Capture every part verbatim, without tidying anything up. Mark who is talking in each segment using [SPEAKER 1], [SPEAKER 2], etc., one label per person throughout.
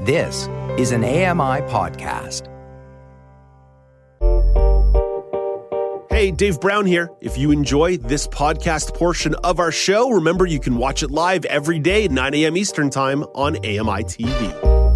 [SPEAKER 1] This is an A M I podcast.
[SPEAKER 2] Hey, Dave Brown here. If you enjoy this podcast portion of our show, remember you can watch it live every day at nine a.m. Eastern Time on A M I T V.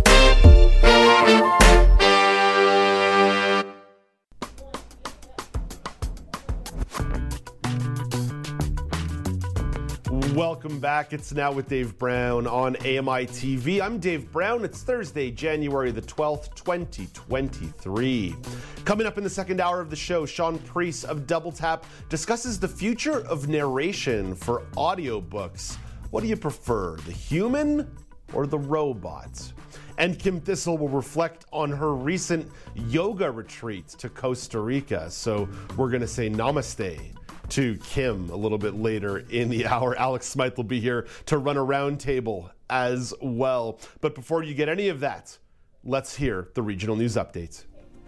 [SPEAKER 2] Welcome back. It's Now with Dave Brown on A M I T V. I'm Dave Brown. It's Thursday, January the twelfth, twenty twenty-three. Coming up in the second hour of the show, Sean Priest of Double Tap discusses the future of narration for audiobooks. What do you prefer, the human or the robot? And Kim Thistle will reflect on her recent yoga retreat to Costa Rica. So we're going to say namaste to Kim a little bit later in the hour. Alex Smythe will be here to run a roundtable as well. But before you get any of that, let's hear the regional news updates.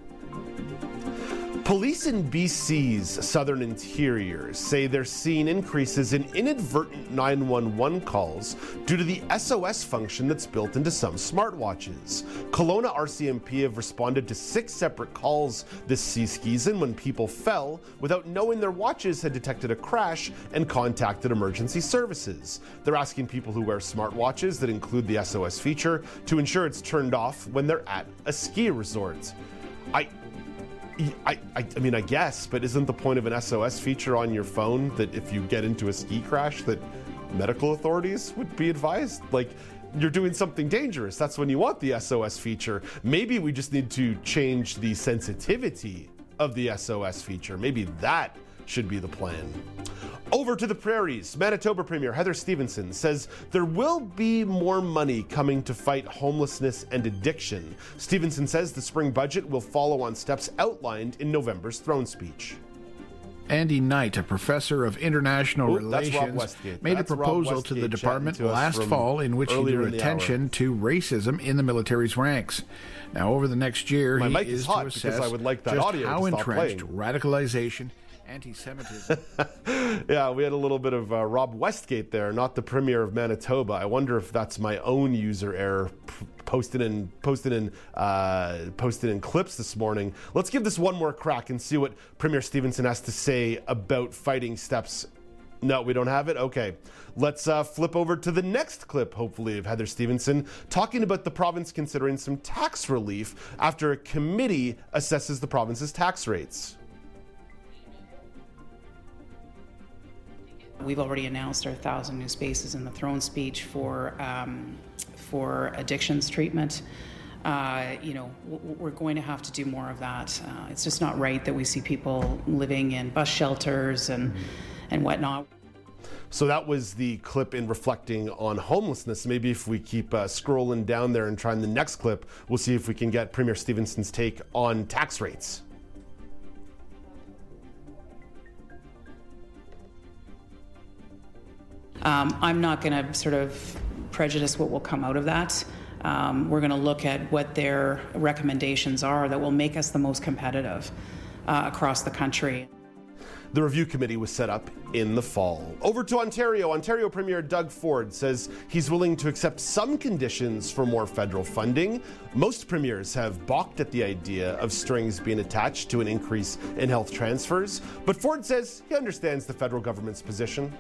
[SPEAKER 2] Police in B C's southern interior say they're seeing increases in inadvertent nine one one calls due to the S O S function that's built into some smartwatches. Kelowna R C M P have responded to six separate calls this season when people fell without knowing their watches had detected a crash and contacted emergency services. They're asking people who wear smartwatches that include the S O S feature to ensure it's turned off when they're at a ski resort. I I, I, I mean, I guess, but isn't the point of an S O S feature on your phone that if you get into a ski crash that medical authorities would be advised? Like, you're doing something dangerous. That's when you want the S O S feature. Maybe we just need to change the sensitivity of the S O S feature. Maybe that should be the plan. Over to the prairies. Manitoba Premier Heather Stevenson says there will be more money coming to fight homelessness and addiction. Stevenson says the spring budget will follow on steps outlined in November's throne speech.
[SPEAKER 3] Andy Knight, a professor of international
[SPEAKER 2] Ooh,
[SPEAKER 3] relations, made
[SPEAKER 2] that's
[SPEAKER 3] a proposal to the department to last fall in which he drew attention to racism in the military's ranks. Now, over the next year,
[SPEAKER 2] My
[SPEAKER 3] he
[SPEAKER 2] mic
[SPEAKER 3] is
[SPEAKER 2] is hot
[SPEAKER 3] to assess
[SPEAKER 2] because I would like that
[SPEAKER 3] just
[SPEAKER 2] audio
[SPEAKER 3] how
[SPEAKER 2] to stop
[SPEAKER 3] entrenched
[SPEAKER 2] playing.
[SPEAKER 3] radicalization, anti-Semitism.
[SPEAKER 2] Yeah, we had a little bit of uh, Rob Westgate there, not the Premier of Manitoba. I wonder if that's my own user error p- posted in posted in uh, posted in clips this morning. Let's give this one more crack and see what Premier Stevenson has to say about fighting steps. No, we don't have it? Okay. Let's uh, flip over to the next clip, hopefully, of Heather Stevenson talking about the province considering some tax relief after a committee assesses the province's tax rates.
[SPEAKER 4] We've already announced our thousand new spaces in the throne speech for um, for addictions treatment. Uh, you know, w- we're going to have to do more of that. Uh, it's just not right that we see people living in bus shelters and and whatnot.
[SPEAKER 2] So that was the clip in reflecting on homelessness. Maybe if we keep uh, scrolling down there and trying the next clip, we'll see if we can get Premier Stevenson's take on tax rates.
[SPEAKER 4] Um, I'm not going to sort of prejudice what will come out of that. Um, we're going to look at what their recommendations are that will make us the most competitive uh, across the country.
[SPEAKER 2] The review committee was set up in the fall. Over to Ontario. Ontario Premier Doug Ford says he's willing to accept some conditions for more federal funding. Most premiers have balked at the idea of strings being attached to an increase in health transfers, but Ford says he understands the federal government's position.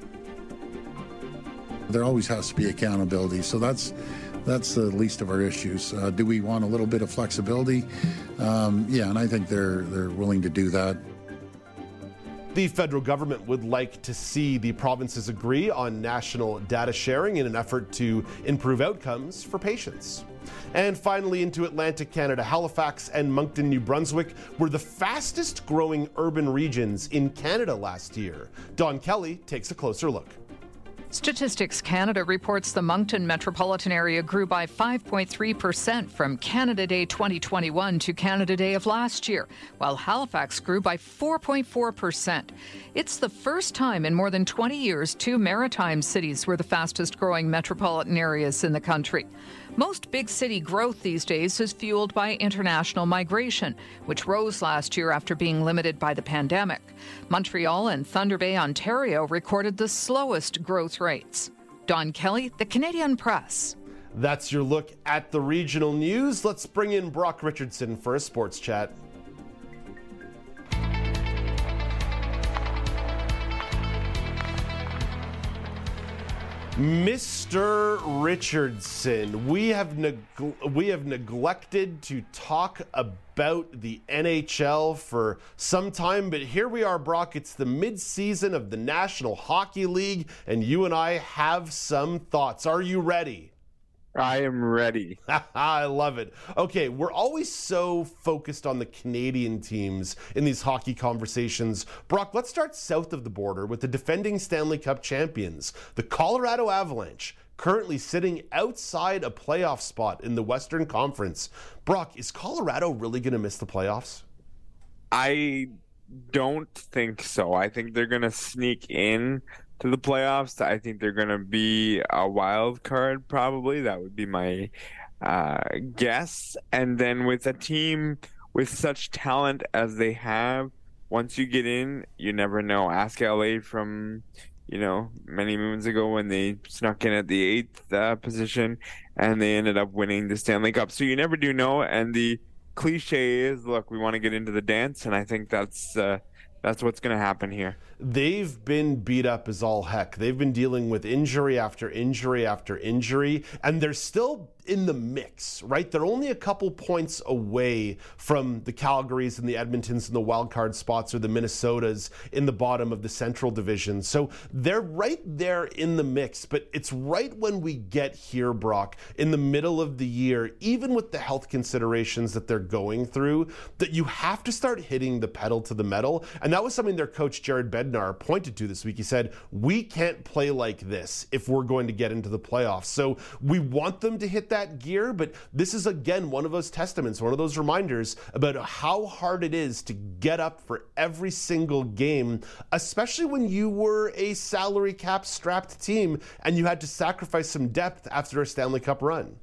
[SPEAKER 5] There always has to be accountability, so that's that's the least of our issues. Uh, do we want a little bit of flexibility? Um, yeah, and I think they're they're willing to do that.
[SPEAKER 2] The federal government would like to see the provinces agree on national data sharing in an effort to improve outcomes for patients. And finally, into Atlantic Canada, Halifax and Moncton, New Brunswick were the fastest growing urban regions in Canada last year. Don Kelly takes a closer look.
[SPEAKER 6] Statistics Canada reports the Moncton metropolitan area grew by five point three percent from Canada Day twenty twenty-one to Canada Day of last year, while Halifax grew by four point four percent. It's the first time in more than twenty years two maritime cities were the fastest growing metropolitan areas in the country. Most big city growth these days is fueled by international migration, which rose last year after being limited by the pandemic. Montreal and Thunder Bay, Ontario recorded the slowest growth rates. Don Kelly, The Canadian Press.
[SPEAKER 2] That's your look at the regional news. Let's bring in Brock Richardson for a sports chat. Mister Richardson, we have neg- we have neglected to talk about the N H L for some time, but here we are, Brock. It's the mid-season of the National Hockey League, and you and I have some thoughts. Are you ready?
[SPEAKER 7] I am ready.
[SPEAKER 2] I love it. Okay, we're always so focused on the Canadian teams in these hockey conversations. Brock, let's start south of the border with the defending Stanley Cup champions, the Colorado Avalanche, currently sitting outside a playoff spot in the Western Conference. Brock, is Colorado really going to miss the playoffs?
[SPEAKER 7] I don't think so. I think they're going to sneak in to the playoffs. I think they're going to be a wild card, probably. That would be my uh, guess. And then with a team with such talent as they have, once you get in, you never know. Ask L A from, you know, many moons ago when they snuck in at the eighth uh, position and they ended up winning the Stanley Cup. So you never do know. And the cliche is, look, we want to get into the dance. And I think that's uh, that's what's going to happen here.
[SPEAKER 2] They've been beat up as all heck. They've been dealing with injury after injury after injury, and they're still in the mix, right? They're only a couple points away from the Calgarys and the Edmontons and the wildcard spots, or the Minnesotas in the bottom of the Central Division. So they're right there in the mix, but it's right when we get here, Brock, in the middle of the year, even with the health considerations that they're going through, that you have to start hitting the pedal to the metal. And that was something their coach, Jared Bednar, pointed to this week. He said, we can't play like this if we're going to get into the playoffs. So we want them to hit that gear, but this is again one of those testaments, one of those reminders about how hard it is to get up for every single game, especially when you were a salary cap strapped team and you had to sacrifice some depth after a Stanley Cup run.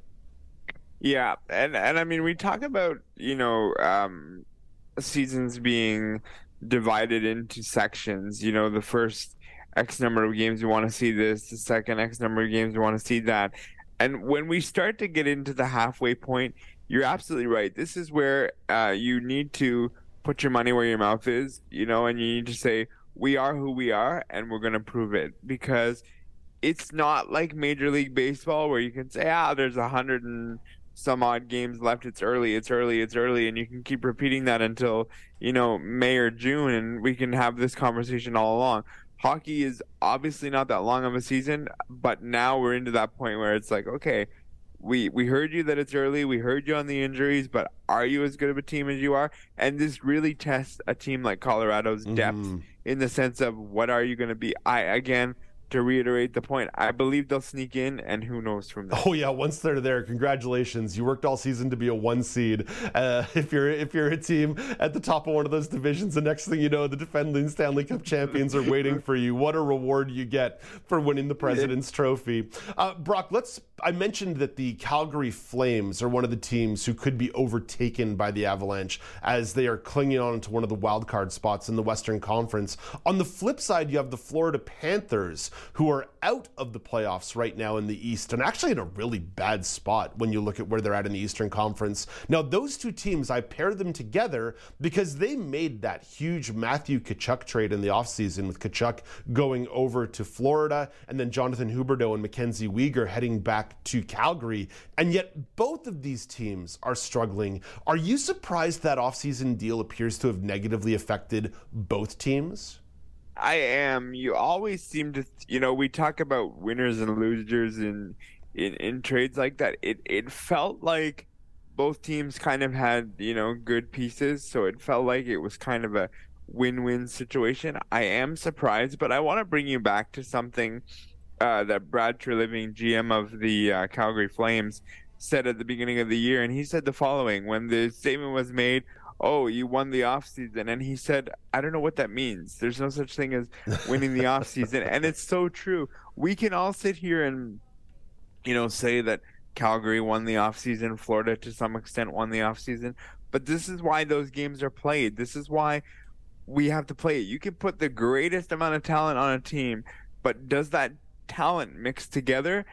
[SPEAKER 7] Yeah, and and I mean, we talk about, you know, um, seasons being divided into sections. You know, the first X number of games you want to see this, the second X number of games you want to see that. And when we start to get into the halfway point, you're absolutely right. This is where uh, you need to put your money where your mouth is, you know, and you need to say, we are who we are, and we're going to prove it. Because it's not like Major League Baseball where you can say, ah, there's a hundred and some odd games left. It's early, it's early, it's early. And you can keep repeating that until, you know, May or June, and we can have this conversation all along. Hockey is obviously not that long of a season, but now we're into that point where it's like, okay, we we heard you that it's early, we heard you on the injuries, but are you as good of a team as you are? And this really tests a team like Colorado's depth mm. in the sense of what are you going to be? I, again, to reiterate the point, I believe they'll sneak in, and who knows from there.
[SPEAKER 2] Oh yeah, once they're there, congratulations! You worked all season to be a one seed. Uh, if you're if you're a team at the top of one of those divisions, the next thing you know, the defending Stanley Cup champions are waiting for you. What a reward you get for winning the President's Trophy. Uh, Brock, let's. I mentioned that the Calgary Flames are one of the teams who could be overtaken by the Avalanche as they are clinging on to one of the wildcard spots in the Western Conference. On the flip side, you have the Florida Panthers, who are out of the playoffs right now in the East, and actually in a really bad spot when you look at where they're at in the Eastern Conference. Now, those two teams, I pair them together because they made that huge Matthew Tkachuk trade in the offseason, with Tkachuk going over to Florida, and then Jonathan Huberdeau and Mackenzie Weegar heading back to Calgary. And yet, both of these teams are struggling. Are you surprised that offseason deal appears to have negatively affected both teams?
[SPEAKER 7] I am. You always seem to, you know, we talk about winners and losers in in, in trades like that. It it felt like both teams kind of had, you know, good pieces, so it felt like it was kind of a win-win situation. I am surprised, but I want to bring you back to something uh, that Brad Treliving, G M of the uh, Calgary Flames, said at the beginning of the year, and he said the following when the statement was made, oh, you won the offseason. And he said, I don't know what that means. There's no such thing as winning the offseason. And it's so true. We can all sit here and, you know, say that Calgary won the offseason, Florida to some extent won the offseason. But this is why those games are played. This is why we have to play it. You can put the greatest amount of talent on a team, but does that talent mix together?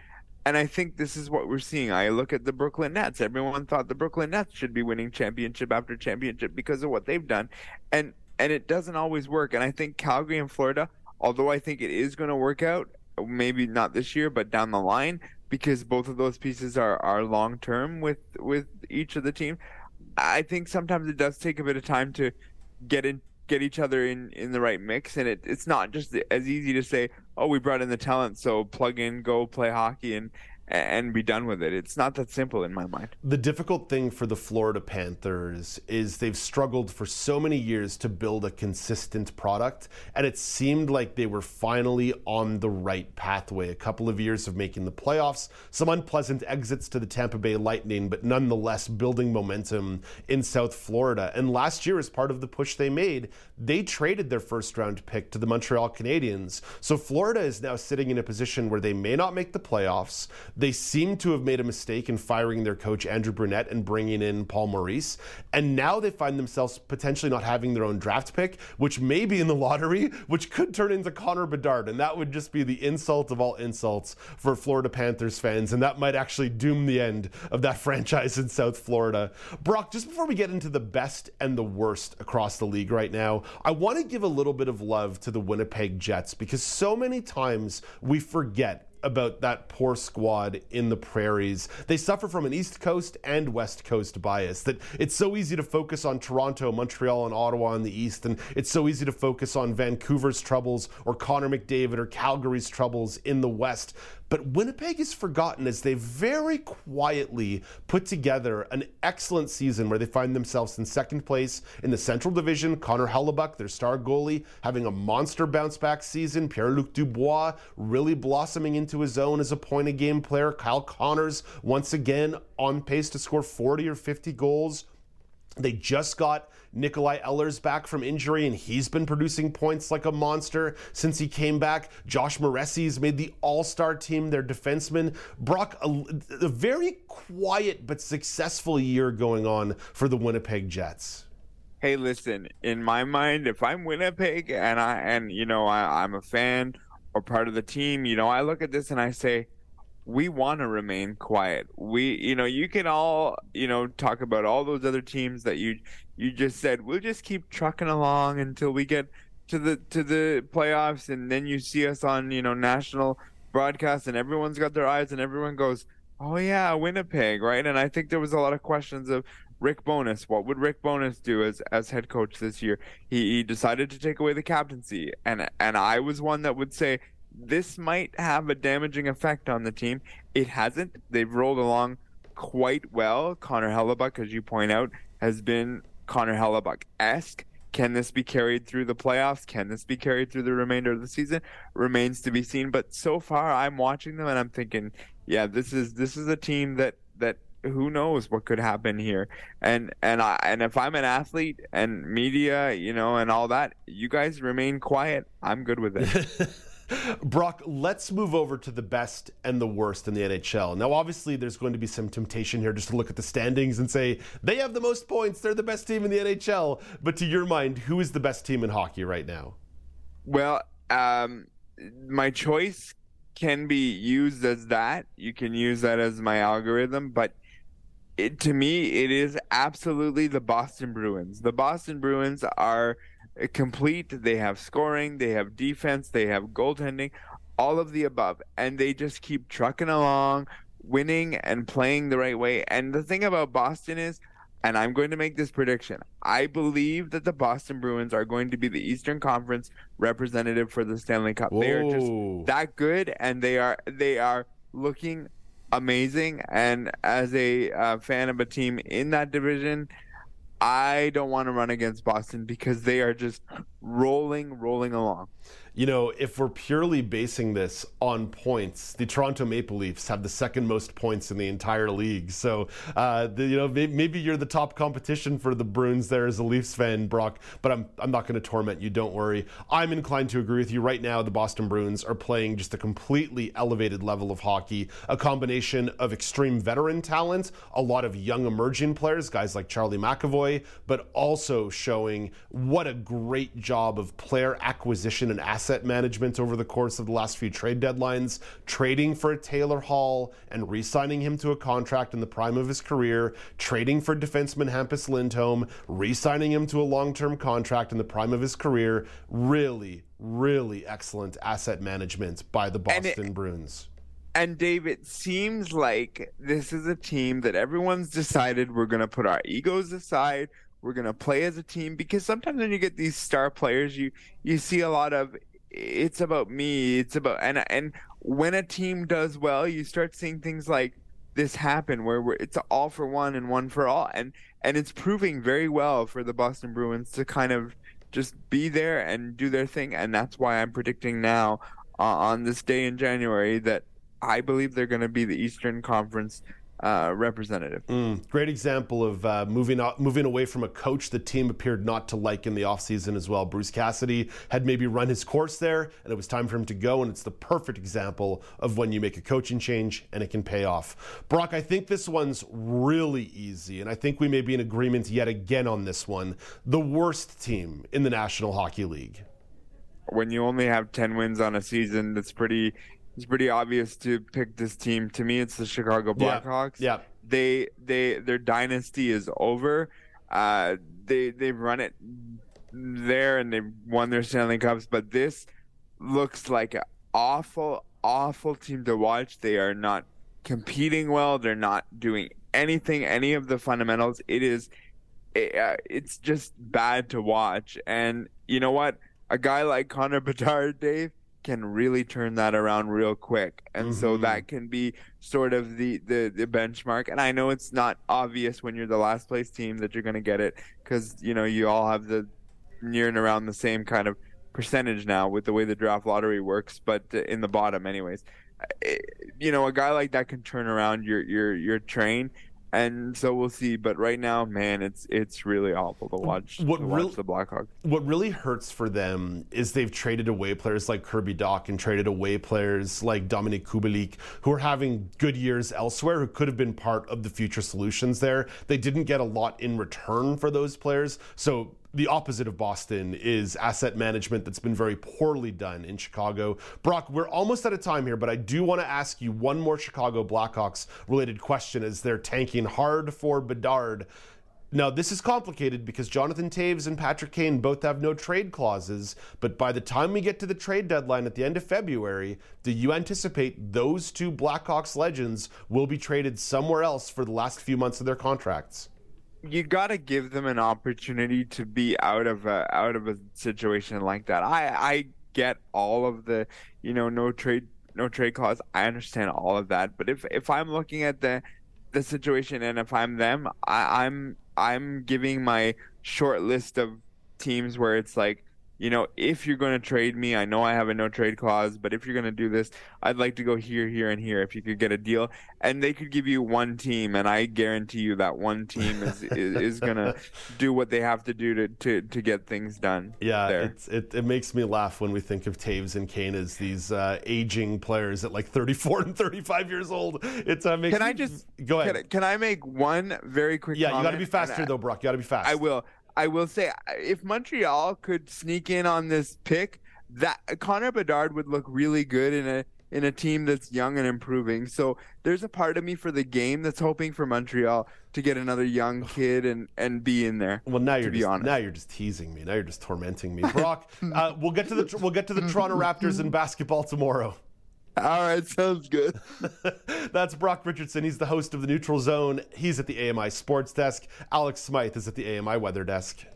[SPEAKER 7] and I think this is what we're seeing. I look at the Brooklyn Nets. Everyone thought the Brooklyn Nets should be winning championship after championship because of what they've done. And and it doesn't always work. And I think Calgary and Florida, although I think it is going to work out, maybe not this year, but down the line, because both of those pieces are, are long-term with, with each of the teams, I think sometimes it does take a bit of time to get in, get each other in, in the right mix. And it, it's not just as easy to say, oh, we brought in the talent, so plug in, go play hockey and and be done with it. It's not that simple in my mind.
[SPEAKER 2] The difficult thing for the Florida Panthers is they've struggled for so many years to build a consistent product, and it seemed like they were finally on the right pathway. A couple of years of making the playoffs, some unpleasant exits to the Tampa Bay Lightning, but nonetheless building momentum in South Florida. And last year, as part of the push they made, they traded their first round pick to the Montreal Canadiens. So Florida is now sitting in a position where they may not make the playoffs. They seem to have made a mistake in firing their coach, Andrew Brunette, and bringing in Paul Maurice. And now they find themselves potentially not having their own draft pick, which may be in the lottery, which could turn into Connor Bedard. And that would just be the insult of all insults for Florida Panthers fans. And that might actually doom the end of that franchise in South Florida. Brock, just before we get into the best and the worst across the league right now, I want to give a little bit of love to the Winnipeg Jets, because so many times we forget about that poor squad in the prairies. They suffer from an East Coast and West Coast bias, that it's so easy to focus on Toronto, Montreal, and Ottawa in the East, and it's so easy to focus on Vancouver's troubles or Connor McDavid or Calgary's troubles in the West. But Winnipeg is forgotten as they very quietly put together an excellent season where they find themselves in second place in the Central Division. Connor Hellebuyck, their star goalie, having a monster bounce-back season. Pierre-Luc Dubois really blossoming into his own as a point-a-game player. Kyle Connors, once again, on pace to score forty or fifty goals. They just got Nikolai Ehlers back from injury, and he's been producing points like a monster since he came back. Josh Moressi's made the all-star team, their defenseman. Brock, a, a very quiet but successful year going on for the Winnipeg Jets.
[SPEAKER 7] Hey, listen, in my mind, if I'm Winnipeg and, I and you know, I, I'm a fan or part of the team, you know, I look at this and I say, we want to remain quiet. We, you know, you can all, you know, talk about all those other teams that you you just said, we'll just keep trucking along until we get to the to the playoffs, and then you see us on, you know, national broadcast, and everyone's got their eyes, and everyone goes, oh yeah, Winnipeg, right? And I think there was a lot of questions of Rick Bowness. What would Rick Bowness do as as head coach this year? He, he decided to take away the captaincy, and and I was one that would say, this might have a damaging effect on the team. It hasn't. They've rolled along quite well. Connor Hellebuyck, as you point out, has been Connor Hellebuyck-esque. Can this be carried through the playoffs? Can this be carried through the remainder of the season? Remains to be seen. But so far, I'm watching them and I'm thinking, yeah, this is this is a team that that who knows what could happen here. And and I and if I'm an athlete and media, you know, and all that, you guys remain quiet. I'm good with it.
[SPEAKER 2] Brock, let's move over to the best and the worst in the N H L. Now, obviously, there's going to be some temptation here just to look at the standings and say, they have the most points, they're the best team in the N H L. But to your mind, who is the best team in hockey right now?
[SPEAKER 7] Well, um, my choice can be used as that. You can use that as my algorithm, but it, to me, it is absolutely the Boston Bruins. The Boston Bruins are complete. They have scoring, they have defense, they have goaltending, all of the above, and they just keep trucking along, winning and playing the right way. And the thing about Boston is, and I'm going to make this prediction, I believe that the Boston Bruins are going to be the Eastern Conference representative for the Stanley Cup. Whoa. They are just that good, and they are they are looking amazing. And as a uh, fan of a team in that division, I don't want to run against Boston because they are just rolling, rolling along.
[SPEAKER 2] You know, if we're purely basing this on points, the Toronto Maple Leafs have the second most points in the entire league. So, uh, the, you know, maybe you're the top competition for the Bruins there as a Leafs fan, Brock, but I'm I'm not going to torment you, don't worry. I'm inclined to agree with you. Right now, the Boston Bruins are playing just a completely elevated level of hockey, a combination of extreme veteran talent, a lot of young emerging players, guys like Charlie McAvoy, but also showing what a great job job of player acquisition and asset management over the course of the last few trade deadlines, trading for a Taylor Hall and re-signing him to a contract in the prime of his career, trading for defenseman Hampus Lindholm, re-signing him to a long-term contract in the prime of his career. Really, really excellent asset management by the Boston it, Bruins.
[SPEAKER 7] And Dave, it seems like this is a team that everyone's decided we're going to put our egos aside. We're going to play as a team, because sometimes when you get these star players, you, you see a lot of, it's about me, it's about, and, and when a team does well, you start seeing things like this happen where we're, it's all for one and one for all. And, and it's proving very well for the Boston Bruins to kind of just be there and do their thing. And that's why I'm predicting now uh, on this day in January that I believe they're going to be the Eastern Conference uh, representative.
[SPEAKER 2] Mm, great example of uh, moving out, moving away from a coach the team appeared not to like in the offseason as well. Bruce Cassidy had maybe run his course there, and it was time for him to go, and it's the perfect example of when you make a coaching change and it can pay off. Brock, I think this one's really easy, and I think we may be in agreement yet again on this one. The worst team in the National Hockey League.
[SPEAKER 7] When you only have ten wins on a season, that's pretty... It's pretty obvious to pick this team. To me, it's the Chicago Blackhawks.
[SPEAKER 2] Yeah. yeah.
[SPEAKER 7] They they their dynasty is over. Uh, they they've run it there and they've won their Stanley Cups, but this looks like an awful, awful team to watch. They are not competing well. They're not doing anything, any of the fundamentals. It is, it, uh, it's just bad to watch. And you know what? A guy like Connor Bedard, Dave, can really turn that around real quick. And mm-hmm. so that can be sort of the, the, the benchmark. And I know it's not obvious when you're the last place team that you're going to get it, because, you know, you all have the near and around the same kind of percentage now with the way the draft lottery works, but in the bottom anyways. It, you know, a guy like that can turn around your, your, your train. And so we'll see. But right now, man, it's it's really awful to watch, what to watch re- the Blackhawks.
[SPEAKER 2] What really hurts for them is they've traded away players like Kirby Dach and traded away players like Dominik Kubalik, who are having good years elsewhere, who could have been part of the future solutions there. They didn't get a lot in return for those players. So the opposite of Boston is asset management that's been very poorly done in Chicago. Brock, we're almost out of time here, but I do want to ask you one more Chicago Blackhawks related question as they're tanking hard for Bedard. Now, this is complicated because Jonathan Toews and Patrick Kane both have no trade clauses, but by the time we get to the trade deadline at the end of February, do you anticipate those two Blackhawks legends will be traded somewhere else for the last few months of their contracts?
[SPEAKER 7] You got to give them an opportunity to be out of a out of a situation like that. I I get all of the, you know, no trade no trade clause. I understand all of that, but if if I'm looking at the the situation and if I'm them, I, I'm I'm giving my short list of teams where it's like, you know, if you're going to trade me, I know I have a no trade clause, but if you're going to do this, I'd like to go here, here, and here if you could get a deal. And they could give you one team, and I guarantee you that one team is is, is going to do what they have to do to, to, to get things done.
[SPEAKER 2] Yeah,
[SPEAKER 7] there.
[SPEAKER 2] It's, it it makes me laugh when we think of Toews and Kane as these uh, aging players at like thirty-four and thirty-five years old. It's uh, makes
[SPEAKER 7] Can
[SPEAKER 2] me,
[SPEAKER 7] I just
[SPEAKER 2] go ahead?
[SPEAKER 7] Can, can I make one very quick
[SPEAKER 2] Yeah,
[SPEAKER 7] comment?
[SPEAKER 2] you got to be faster
[SPEAKER 7] I,
[SPEAKER 2] though, Brock. You got to be fast.
[SPEAKER 7] I will. I will say, if Montreal could sneak in on this pick, that Connor Bedard would look really good in a in a team that's young and improving. So there's a part of me for the game that's hoping for Montreal to get another young kid and, and be in there.
[SPEAKER 2] Well, now you're
[SPEAKER 7] to be
[SPEAKER 2] just,
[SPEAKER 7] honest.
[SPEAKER 2] now you're just teasing me. Now you're just tormenting me, Brock. uh, we'll get to the we'll get to the Toronto Raptors in basketball tomorrow.
[SPEAKER 7] All right, sounds good.
[SPEAKER 2] That's Brock Richardson. He's the host of The Neutral Zone. He's at the A M I Sports Desk. Alex Smythe is at the A M I Weather Desk.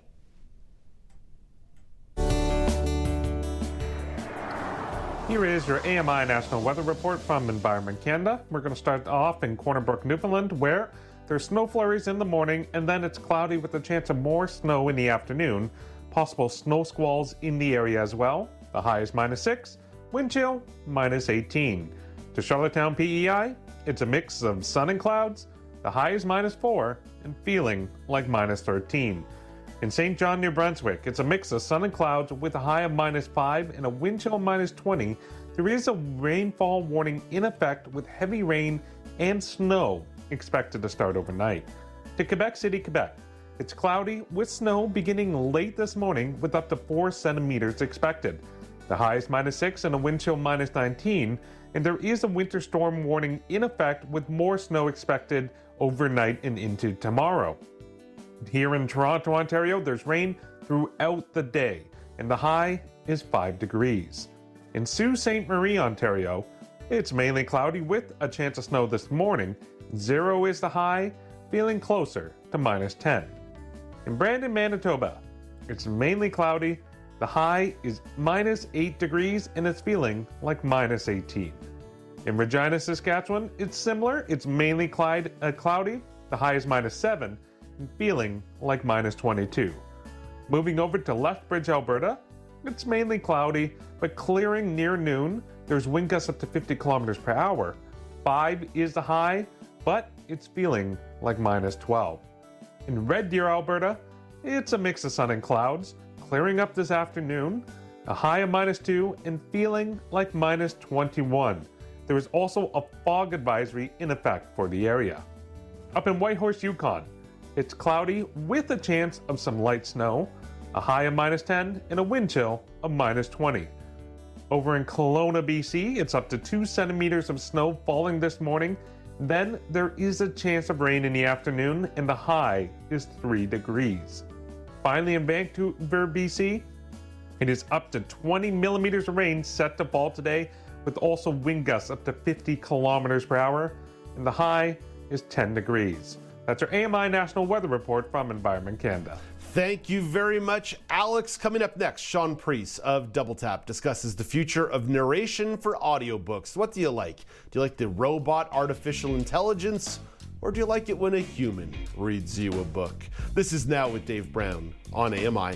[SPEAKER 8] Here is your A M I National Weather Report from Environment Canada. We're going to start off in Corner Brook, Newfoundland, where there's snow flurries in the morning, and then it's cloudy with a chance of more snow in the afternoon. Possible snow squalls in the area as well. The high is minus six. Wind chill, minus eighteen. To Charlottetown, P E I, it's a mix of sun and clouds. The high is minus four and feeling like minus thirteen. In Saint John, New Brunswick, it's a mix of sun and clouds with a high of minus five and a wind chill minus twenty. There is a rainfall warning in effect with heavy rain and snow expected to start overnight. To Quebec City, Quebec, It's cloudy with snow beginning late this morning with up to four centimeters expected. The high is minus six and a wind chill minus nineteen, and there is a winter storm warning in effect with more snow expected overnight and into tomorrow. Here in Toronto, Ontario, there's rain throughout the day, and the high is five degrees. In Sault Ste. Marie, Ontario, it's mainly cloudy with a chance of snow this morning. Zero is the high, feeling closer to minus ten. In Brandon, Manitoba, it's mainly cloudy. The high is minus eight degrees and it's feeling like minus eighteen. In Regina, Saskatchewan, it's similar. It's mainly cloud, uh, cloudy. The high is minus seven and feeling like minus twenty-two. Moving over to Lethbridge, Alberta, it's mainly cloudy, but clearing near noon. There's wind gusts up to fifty kilometers per hour. five is the high, but it's feeling like minus twelve. In Red Deer, Alberta, it's a mix of sun and clouds, clearing up this afternoon, a high of minus two and feeling like minus twenty-one. There is also a fog advisory in effect for the area. Up in Whitehorse, Yukon, it's cloudy with a chance of some light snow, a high of minus ten and a wind chill of minus twenty. Over in Kelowna, B C, it's up to two centimeters of snow falling this morning. Then there is a chance of rain in the afternoon and the high is three degrees. Finally, in Vancouver, B C, it is up to twenty millimeters of rain set to fall today, with also wind gusts up to fifty kilometers per hour, and the high is ten degrees. That's our A M I National Weather Report from Environment Canada.
[SPEAKER 2] Thank you very much, Alex. Coming up next, Sean Priest of Double Tap discusses the future of narration for audiobooks. What do you like? Do you like the robot artificial intelligence? Or do you like it when a human reads you a book? This is Now with Dave Brown on A M I.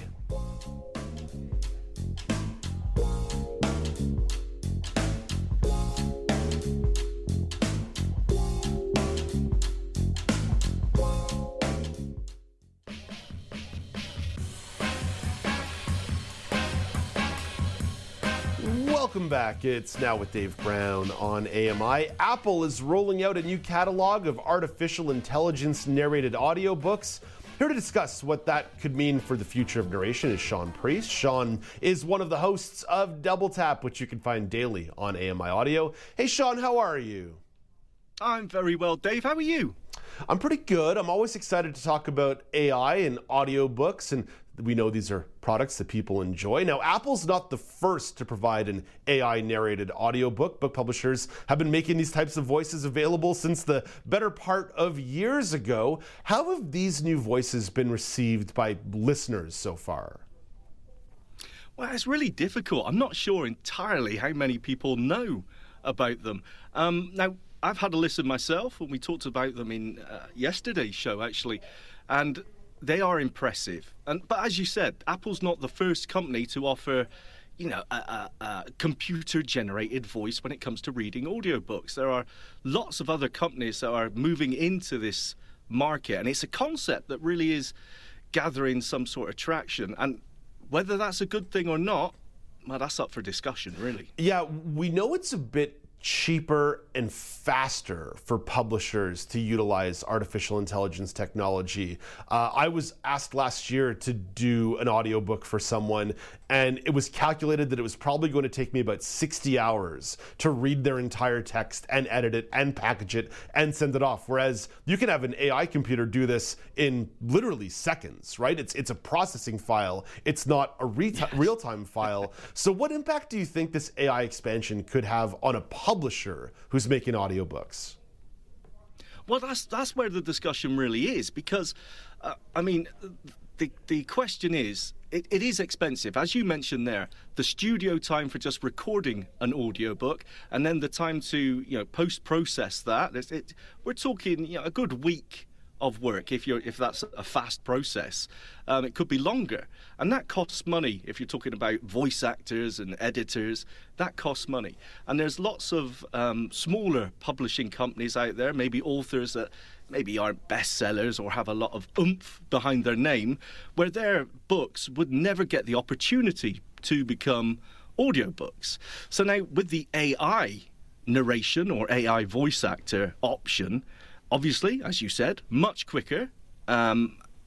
[SPEAKER 2] Welcome back. It's Now with Dave Brown on A M I. Apple is rolling out a new catalog of artificial intelligence narrated audiobooks. Here to discuss what that could mean for the future of narration is Sean Priest. Sean is one of the hosts of Double Tap, which you can find daily on A M I Audio. Hey, Sean, how are you?
[SPEAKER 9] I'm very well, Dave. How are you?
[SPEAKER 2] I'm pretty good. I'm always excited to talk about A I and audiobooks, and we know these are products that people enjoy. Now, Apple's not the first to provide an A I-narrated audiobook. Book publishers have been making these types of voices available since the better part of years ago. How have these new voices been received by listeners so far?
[SPEAKER 9] Well, it's really difficult. I'm not sure entirely how many people know about them. Um, now, I've had a listen myself, and we talked about them in uh, yesterday's show, actually, and they are impressive. And but as you said, Apple's not the first company to offer, you know, a, a, a computer-generated voice when it comes to reading audiobooks. There are lots of other companies that are moving into this market, and it's a concept that really is gathering some sort of traction. And whether that's a good thing or not, well, that's up for discussion, really.
[SPEAKER 2] Yeah, we know it's a bit cheaper and faster for publishers to utilize artificial intelligence technology. Uh, I was asked last year to do an audiobook for someone, and it was calculated that it was probably going to take me about sixty hours to read their entire text and edit it and package it and send it off. Whereas you can have an A I computer do this in literally seconds, right? It's it's a processing file. It's not a re- yes. real-time file. So what impact do you think this A I expansion could have on a publisher who's making audiobooks?
[SPEAKER 9] Well, that's that's where the discussion really is, because, uh, I mean, the the question is, it, it is expensive. As you mentioned there, the studio time for just recording an audiobook, and then the time to, you know, post-process that, it, it, we're talking, you know, a good week of work if you're if that's a fast process. Um, it could be longer, and that costs money. If you're talking about voice actors and editors, that costs money. And there's lots of um, smaller publishing companies out there, maybe authors that maybe aren't bestsellers or have a lot of oomph behind their name, where their books would never get the opportunity to become audiobooks. So now with the A I narration or A I voice actor option, obviously, as you said, much quicker, um,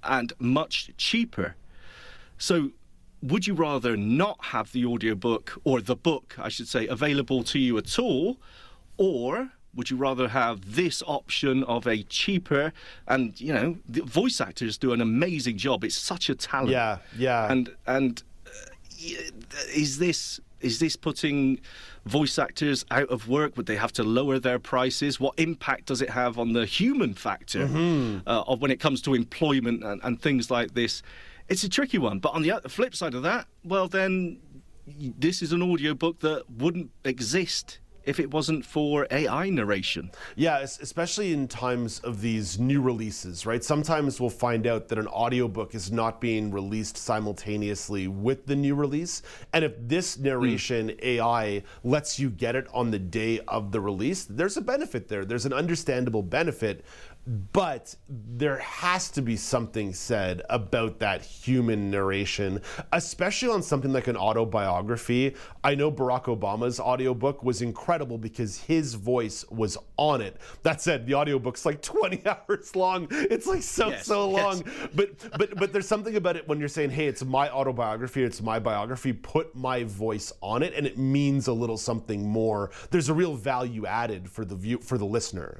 [SPEAKER 9] and much cheaper. So would you rather not have the audiobook, or the book, I should say, available to you at all, or would you rather have this option of a cheaper, and, you know, the voice actors do an amazing job. It's such a talent.
[SPEAKER 2] Yeah, yeah.
[SPEAKER 9] And and uh, is this is this putting voice actors out of work? Would they have to lower their prices? What impact does it have on the human factor mm-hmm. uh, of when it comes to employment and, and things like this? It's a tricky one. But on the flip side of that, well, then this is an audiobook that wouldn't exist if it wasn't for A I narration.
[SPEAKER 2] Yeah, especially in times of these new releases, right? Sometimes we'll find out that an audiobook is not being released simultaneously with the new release. And if this narration mm. A I lets you get it on the day of the release, there's a benefit there. There's an understandable benefit. But there has to be something said about that human narration, especially on something like an autobiography. I know Barack Obama's audiobook was incredible because his voice was on it. That said, the audiobook's like twenty hours long. It's like so, yes, so long. Yes. But but but there's something about it when you're saying, hey, it's my autobiography, it's my biography, put my voice on it, and it means a little something more. There's a real value added for the view for the listener.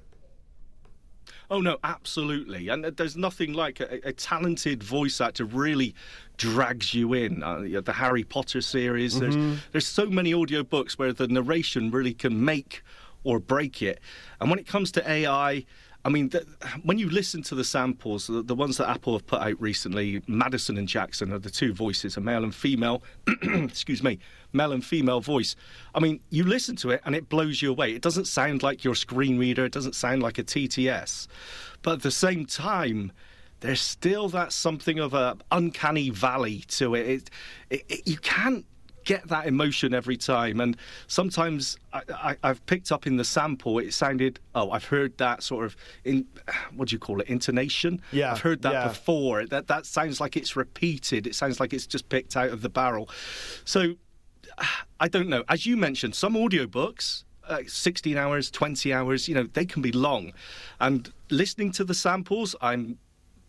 [SPEAKER 9] Oh, no, absolutely. And there's nothing like a, a talented voice actor really drags you in. Uh, the Harry Potter series, mm-hmm. there's, there's so many audiobooks where the narration really can make or break it. And when it comes to A I, I mean, the, when you listen to the samples, the, the ones that Apple have put out recently, Madison and Jackson are the two voices, a male and female, excuse me, male and female voice. I mean, you listen to it and it blows you away. It doesn't sound like your screen reader. It doesn't sound like a T T S. But at the same time, there's still that something of a uncanny valley to it. It, it, it you can't get that emotion every time, and sometimes I, I, I've picked up in the sample it sounded, oh, I've heard that sort of in what do you call it, intonation.
[SPEAKER 2] Yeah,
[SPEAKER 9] I've heard that
[SPEAKER 2] yeah.
[SPEAKER 9] before. That that sounds like it's repeated. It sounds like it's just picked out of the barrel. So I don't know. As you mentioned, some audiobooks, uh, sixteen hours, twenty hours, you know, they can be long, and listening to the samples, I'm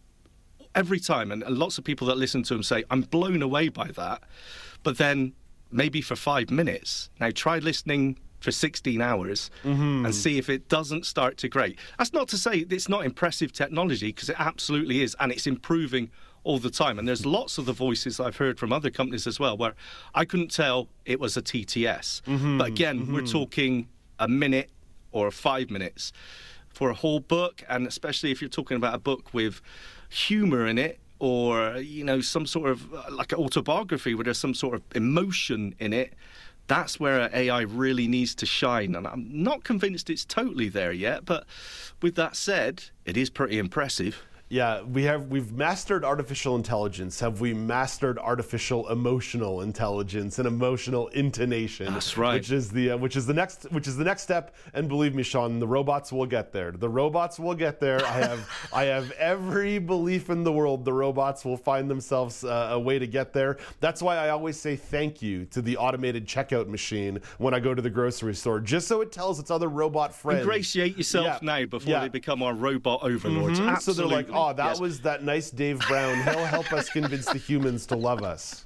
[SPEAKER 9] every time, and, and lots of people that listen to them say, I'm blown away by that. But then maybe for five minutes. Now try listening for sixteen hours mm-hmm. and see if it doesn't start to grate. That's not to say it's not impressive technology, because it absolutely is, and it's improving all the time. And there's lots of the voices I've heard from other companies as well where I couldn't tell it was a T T S. Mm-hmm. But again, mm-hmm. we're talking a minute or five minutes. For a whole book, and especially if you're talking about a book with humour in it, or, you know, some sort of uh, like an autobiography where there's some sort of emotion in it, that's where A I really needs to shine. And I'm not convinced it's totally there yet, but with that said, it is pretty impressive.
[SPEAKER 2] Yeah, we have we've mastered artificial intelligence. Have we mastered artificial emotional intelligence and emotional intonation?
[SPEAKER 9] That's right.
[SPEAKER 2] Which is the uh, which is the next which is the next step. And believe me, Sean, the robots will get there. The robots will get there. I have I have every belief in the world the robots will find themselves uh, a way to get there. That's why I always say thank you to the automated checkout machine when I go to the grocery store, just so it tells its other robot friends.
[SPEAKER 9] Ingratiate yourself
[SPEAKER 2] yeah.
[SPEAKER 9] now before
[SPEAKER 2] yeah.
[SPEAKER 9] they become our robot overlords.
[SPEAKER 2] Mm-hmm. So they're like, oh, that
[SPEAKER 9] yes.
[SPEAKER 2] was that nice Dave Brown. He'll help us convince the humans to love us.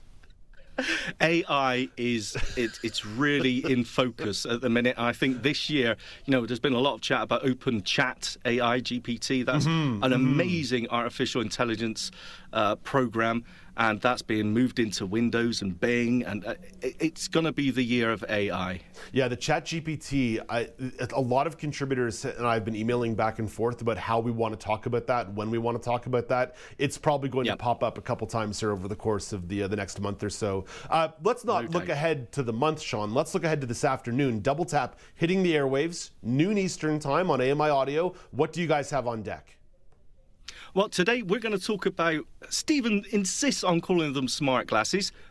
[SPEAKER 9] A I is it, it's really in focus at the minute. I think this year, you know, there's been a lot of chat about Open Chat A I, G P T. That's mm-hmm, an mm-hmm. amazing artificial intelligence uh, program, and that's being moved into Windows and Bing, and uh, it, it's going to be the year of A I.
[SPEAKER 2] Yeah, the Chat G P T, I, a lot of contributors and I have been emailing back and forth about how we want to talk about that, when we want to talk about that. It's probably going yep. to pop up a couple times here over the course of the uh, the next month or so. Uh, let's not no look doubt. ahead to the month, Sean. Let's look ahead to this afternoon. Double Tap hitting the airwaves, noon Eastern time on A M I Audio. What do you guys have on deck?
[SPEAKER 9] Well, today we're going to talk about, Stephen insists on calling them smart glasses,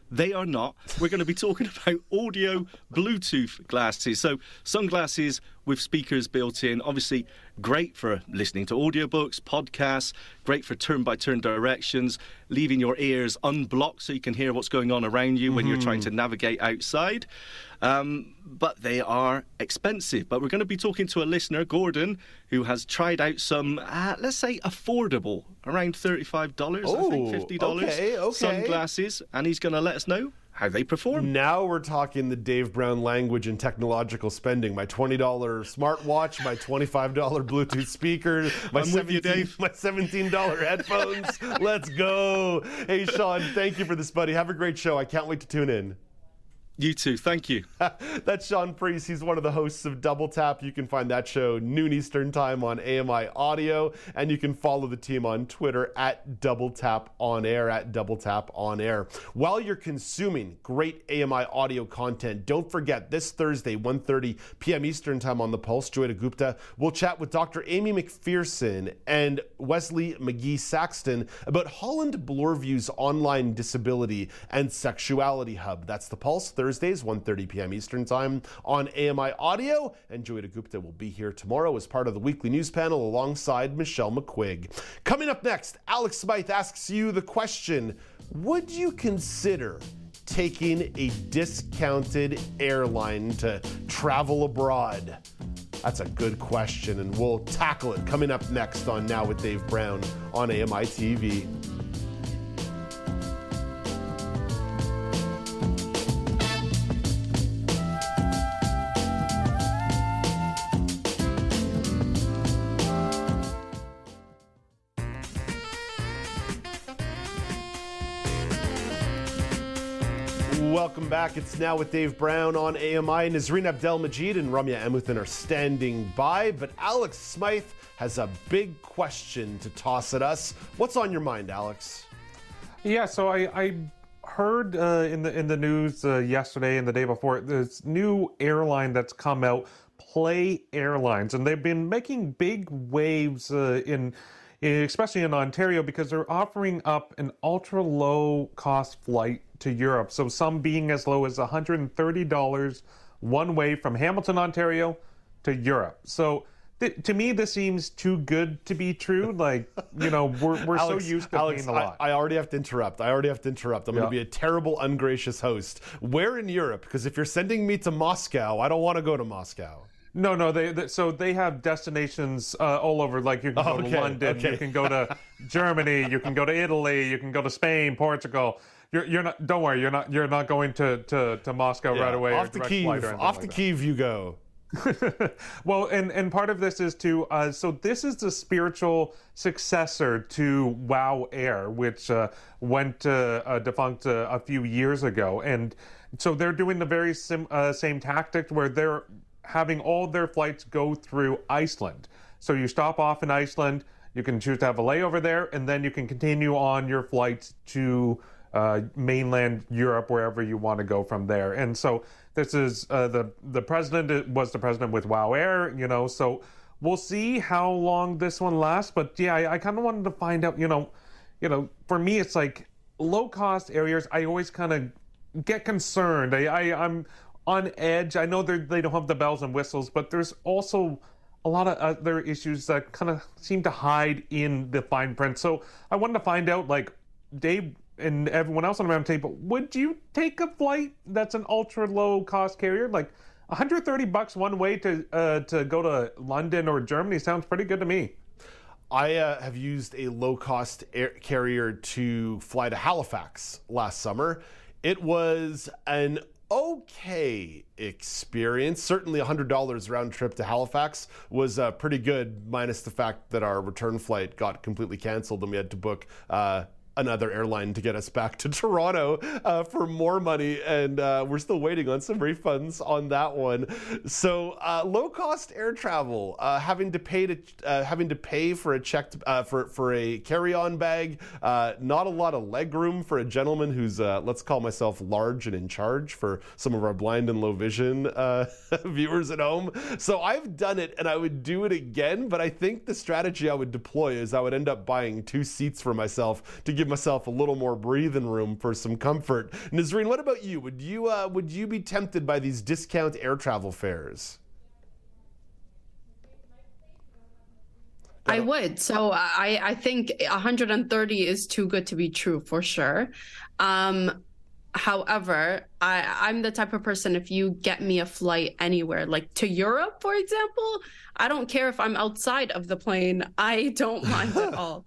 [SPEAKER 9] They are not. We're going to be talking about audio Bluetooth glasses. So sunglasses with speakers built in, obviously great for listening to audiobooks, podcasts, great for turn-by-turn directions, leaving your ears unblocked so you can hear what's going on around you mm-hmm. when you're trying to navigate outside. Um, but they are expensive. But we're going to be talking to a listener, Gordon, who has tried out some, uh, let's say, affordable, around thirty-five dollars,
[SPEAKER 2] oh,
[SPEAKER 9] I think, fifty dollars
[SPEAKER 2] okay, okay.
[SPEAKER 9] sunglasses, and he's going to let us know how they perform.
[SPEAKER 2] Now we're talking the Dave Brown language and technological spending. My twenty dollars smartwatch, my twenty-five dollars Bluetooth speaker, my, seventeen, you, my seventeen dollars headphones. Let's go. Hey, Sean, thank you for this, buddy. Have a great show. I can't wait to tune in.
[SPEAKER 9] You too. Thank you.
[SPEAKER 2] That's Sean Priest. He's one of the hosts of Double Tap. You can find that show noon Eastern time on A M I Audio, and you can follow the team on Twitter at Double Tap On Air, at Double Tap On Air. While you're consuming great A M I Audio content, don't forget this Thursday, one thirty p.m. Eastern time on The Pulse, Joyita Gupta will chat with Doctor Amy McPherson and Wesley McGee-Saxton about Holland Bloorview's online disability and sexuality hub. That's The Pulse, Thursday. Thursdays, one thirty p.m. Eastern Time on A M I Audio. And Joyita Gupta will be here tomorrow as part of the weekly news panel alongside Michelle McQuigg. Coming up next, Alex Smythe asks you the question, would you consider taking a discounted airline to travel abroad? That's a good question, and we'll tackle it coming up next on Now with Dave Brown on A M I T V. Welcome back. It's Now with Dave Brown on A M I. Nazreen Abdelmajid and Ramya Amuthan are standing by, but Alex Smythe has a big question to toss at us. What's on your mind, Alex?
[SPEAKER 8] Yeah, so I, I heard uh, in the in the news uh, yesterday and the day before this new airline that's come out, Play Airlines, and they've been making big waves uh, in. especially in Ontario, because they're offering up an ultra low cost flight to Europe. So some being as low as one hundred thirty dollars one way from Hamilton, Ontario to Europe. So th- to me, this seems too good to be true. Like, you know, we're, we're
[SPEAKER 2] Alex,
[SPEAKER 8] so used to
[SPEAKER 2] Alex,
[SPEAKER 8] paying a lot.
[SPEAKER 2] I, I already have to interrupt. I already have to interrupt. I'm yeah. going to be a terrible, ungracious host. Where in Europe? Because if you're sending me to Moscow, I don't want to go to Moscow.
[SPEAKER 8] No, no. They, they so they have destinations uh, all over. Like you can go
[SPEAKER 2] okay,
[SPEAKER 8] to London,
[SPEAKER 2] okay.
[SPEAKER 8] you can go to Germany, you can go to Italy, you can go to Spain, Portugal. You're, you're not. Don't worry. You're not. You're not going to, to, to Moscow yeah, right away.
[SPEAKER 2] Off to Kyiv. Off to like Kyiv you go.
[SPEAKER 8] Well, and, and part of this is to, uh, so this is the spiritual successor to WOW Air, which uh, went uh, uh, defunct uh, a few years ago. And so they're doing the very sim, uh, same tactic where they're having all their flights go through Iceland. So you stop off in Iceland, you can choose to have a layover there, and then you can continue on your flights to uh, mainland Europe, wherever you want to go from there. And so this is uh, the the president was the president with WOW Air, you know. So we'll see how long this one lasts. But yeah, I, I kind of wanted to find out, you know, you know, for me it's like low cost areas. I always kind of get concerned. I, I I'm on edge. I know they they don't have the bells and whistles, but there's also a lot of other issues that kind of seem to hide in the fine print. So I wanted to find out, like, Dave and everyone else on the round table, would you take a flight that's an ultra low cost carrier? Like one hundred thirty bucks one way to uh, to go to London or Germany sounds pretty good to me.
[SPEAKER 2] I uh, have used a low cost air carrier to fly to Halifax last summer. It was an okay experience. Certainly one hundred dollars round trip to Halifax was uh, pretty good, minus the fact that our return flight got completely canceled and we had to book uh, another airline to get us back to Toronto uh, for more money, and uh, we're still waiting on some refunds on that one. So uh, low-cost air travel, uh, having to pay to uh, having to pay for a checked uh, for for a carry-on bag, uh, not a lot of leg room for a gentleman who's uh, let's call myself large and in charge for some of our blind and low vision uh, viewers at home. So I've done it, and I would do it again. But I think the strategy I would deploy is I would end up buying two seats for myself to give give myself a little more breathing room for some comfort. Nazreen, what about you? Would you uh, would you be tempted by these discount air travel fares?
[SPEAKER 10] I would. So I, I think one hundred thirty is too good to be true for sure. Um, however, I, I'm the type of person, if you get me a flight anywhere, like to Europe, for example, I don't care if I'm outside of the plane. I don't mind at all.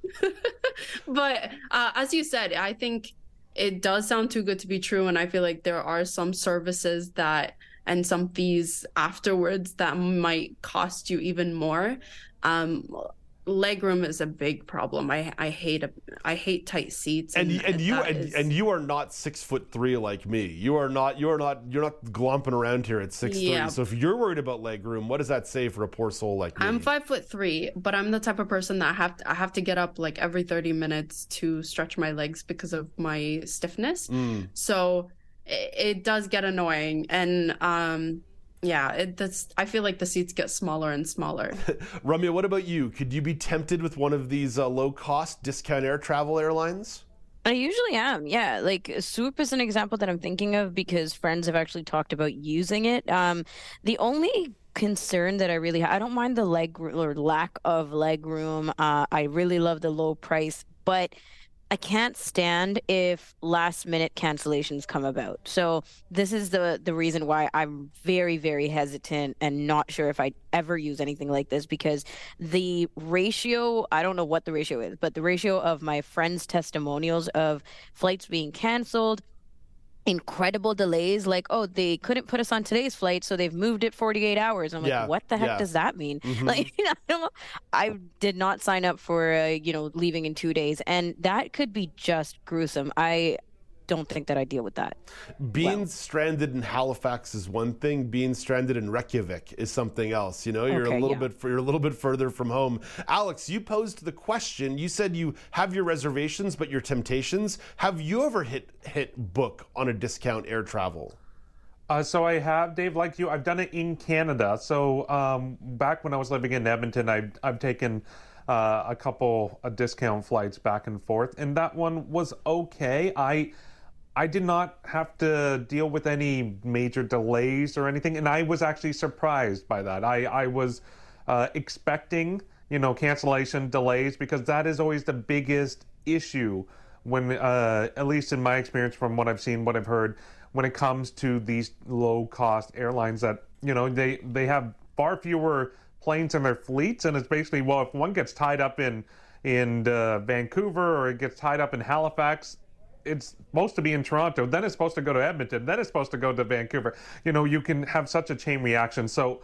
[SPEAKER 10] But uh, as you said, I think it does sound too good to be true. And I feel like there are some services that and some fees afterwards that might cost you even more. Um, legroom is a big problem. I I hate a, I hate tight seats.
[SPEAKER 2] And and, and you and,
[SPEAKER 10] is...
[SPEAKER 2] and you are not six foot three like me. You are not. You are not. You're not glomping around here at six three. Yeah. So if you're worried about legroom, what does that say for a poor soul like me?
[SPEAKER 10] I'm five foot three, but I'm the type of person that I have to, I have to get up like every thirty minutes to stretch my legs because of my stiffness. Mm. So it, it does get annoying, and um. Yeah, it, that's. I feel like the seats get smaller and smaller.
[SPEAKER 2] Ramya, what about you? Could you be tempted with one of these uh, low-cost discount air travel airlines?
[SPEAKER 11] I usually am, yeah. Like Swoop is an example that I'm thinking of because friends have actually talked about using it. Um, the only concern that I really have, I don't mind the leg or lack of leg room. Uh, I really love the low price, but I can't stand if last minute cancellations come about. So this is the the reason why I'm very, very hesitant and not sure if I'd ever use anything like this, because the ratio, I don't know what the ratio is, but the ratio of my friends' testimonials of flights being canceled, incredible delays, like, oh, they couldn't put us on today's flight, so they've moved it forty-eight hours. I'm
[SPEAKER 2] yeah,
[SPEAKER 11] like, what the heck
[SPEAKER 2] yeah.
[SPEAKER 11] does that mean?
[SPEAKER 2] Mm-hmm.
[SPEAKER 11] Like, I don't know. I did not sign up for, uh, you know, leaving in two days. And that could be just gruesome. I don't think that I deal with that.
[SPEAKER 2] Being
[SPEAKER 11] well.
[SPEAKER 2] stranded in Halifax is one thing. Being stranded in Reykjavik is something else. You know, you're
[SPEAKER 11] okay,
[SPEAKER 2] a little
[SPEAKER 11] yeah.
[SPEAKER 2] bit you're a little bit further from home. Alex, you posed the question. You said you have your reservations, but your temptations. Have you ever hit hit book on a discount air travel?
[SPEAKER 8] Uh, so I have, Dave, like you, I've done it in Canada. So um, back when I was living in Edmonton, I've, I've taken uh, a couple of discount flights back and forth, and that one was okay. I I did not have to deal with any major delays or anything, and I was actually surprised by that. I, I was uh, expecting, you know, cancellation delays, because that is always the biggest issue when, uh, at least in my experience from what I've seen, what I've heard, when it comes to these low-cost airlines that, you know, they, they have far fewer planes in their fleets, and it's basically, well, if one gets tied up in, in uh, Vancouver or it gets tied up in Halifax, it's supposed to be in Toronto, then it's supposed to go to Edmonton, then it's supposed to go to Vancouver. You know, you can have such a chain reaction. So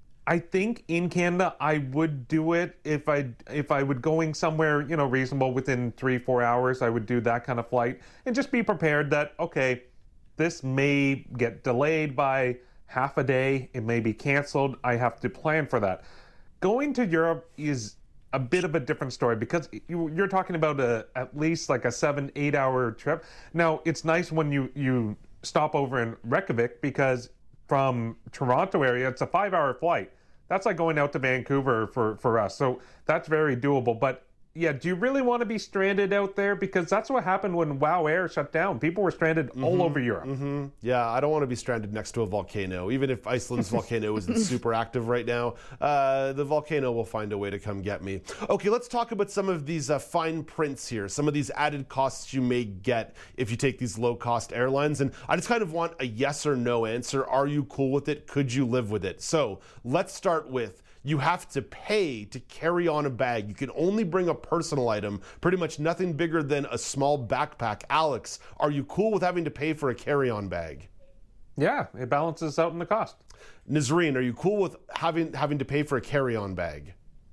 [SPEAKER 8] I think in Canada, I would do it if I if I would going somewhere, you know, reasonable within three, four hours, I would do that kind of flight and just be prepared that, okay, this may get delayed by half a day. It may be canceled. I have to plan for that. Going to Europe is a bit of a different story, because you, you're talking about a at least like a seven, eight hour trip. Now, it's nice when you, you stop over in Reykjavik, because from Toronto area, it's a five hour flight. That's like going out to Vancouver for, for us. So that's very doable. But yeah, do you really want to be stranded out there? Because that's what happened when WoW Air shut down. People were stranded mm-hmm, all over Europe.
[SPEAKER 2] Mm-hmm. Yeah, I don't want to be stranded next to a volcano. Even if Iceland's volcano isn't super active right now, uh, the volcano will find a way to come get me. Okay, let's talk about some of these uh, fine prints here, some of these added costs you may get if you take these low-cost airlines. And I just kind of want a yes or no answer. Are you cool with it? Could you live with it? So let's start with, you have to pay to carry on a bag. You can only bring a personal item, pretty much nothing bigger than a small backpack. Alex, are you cool with having to pay for a carry-on bag?
[SPEAKER 8] Yeah, it balances out in the cost.
[SPEAKER 2] Nazreen, are you cool with having having to pay for a carry-on bag?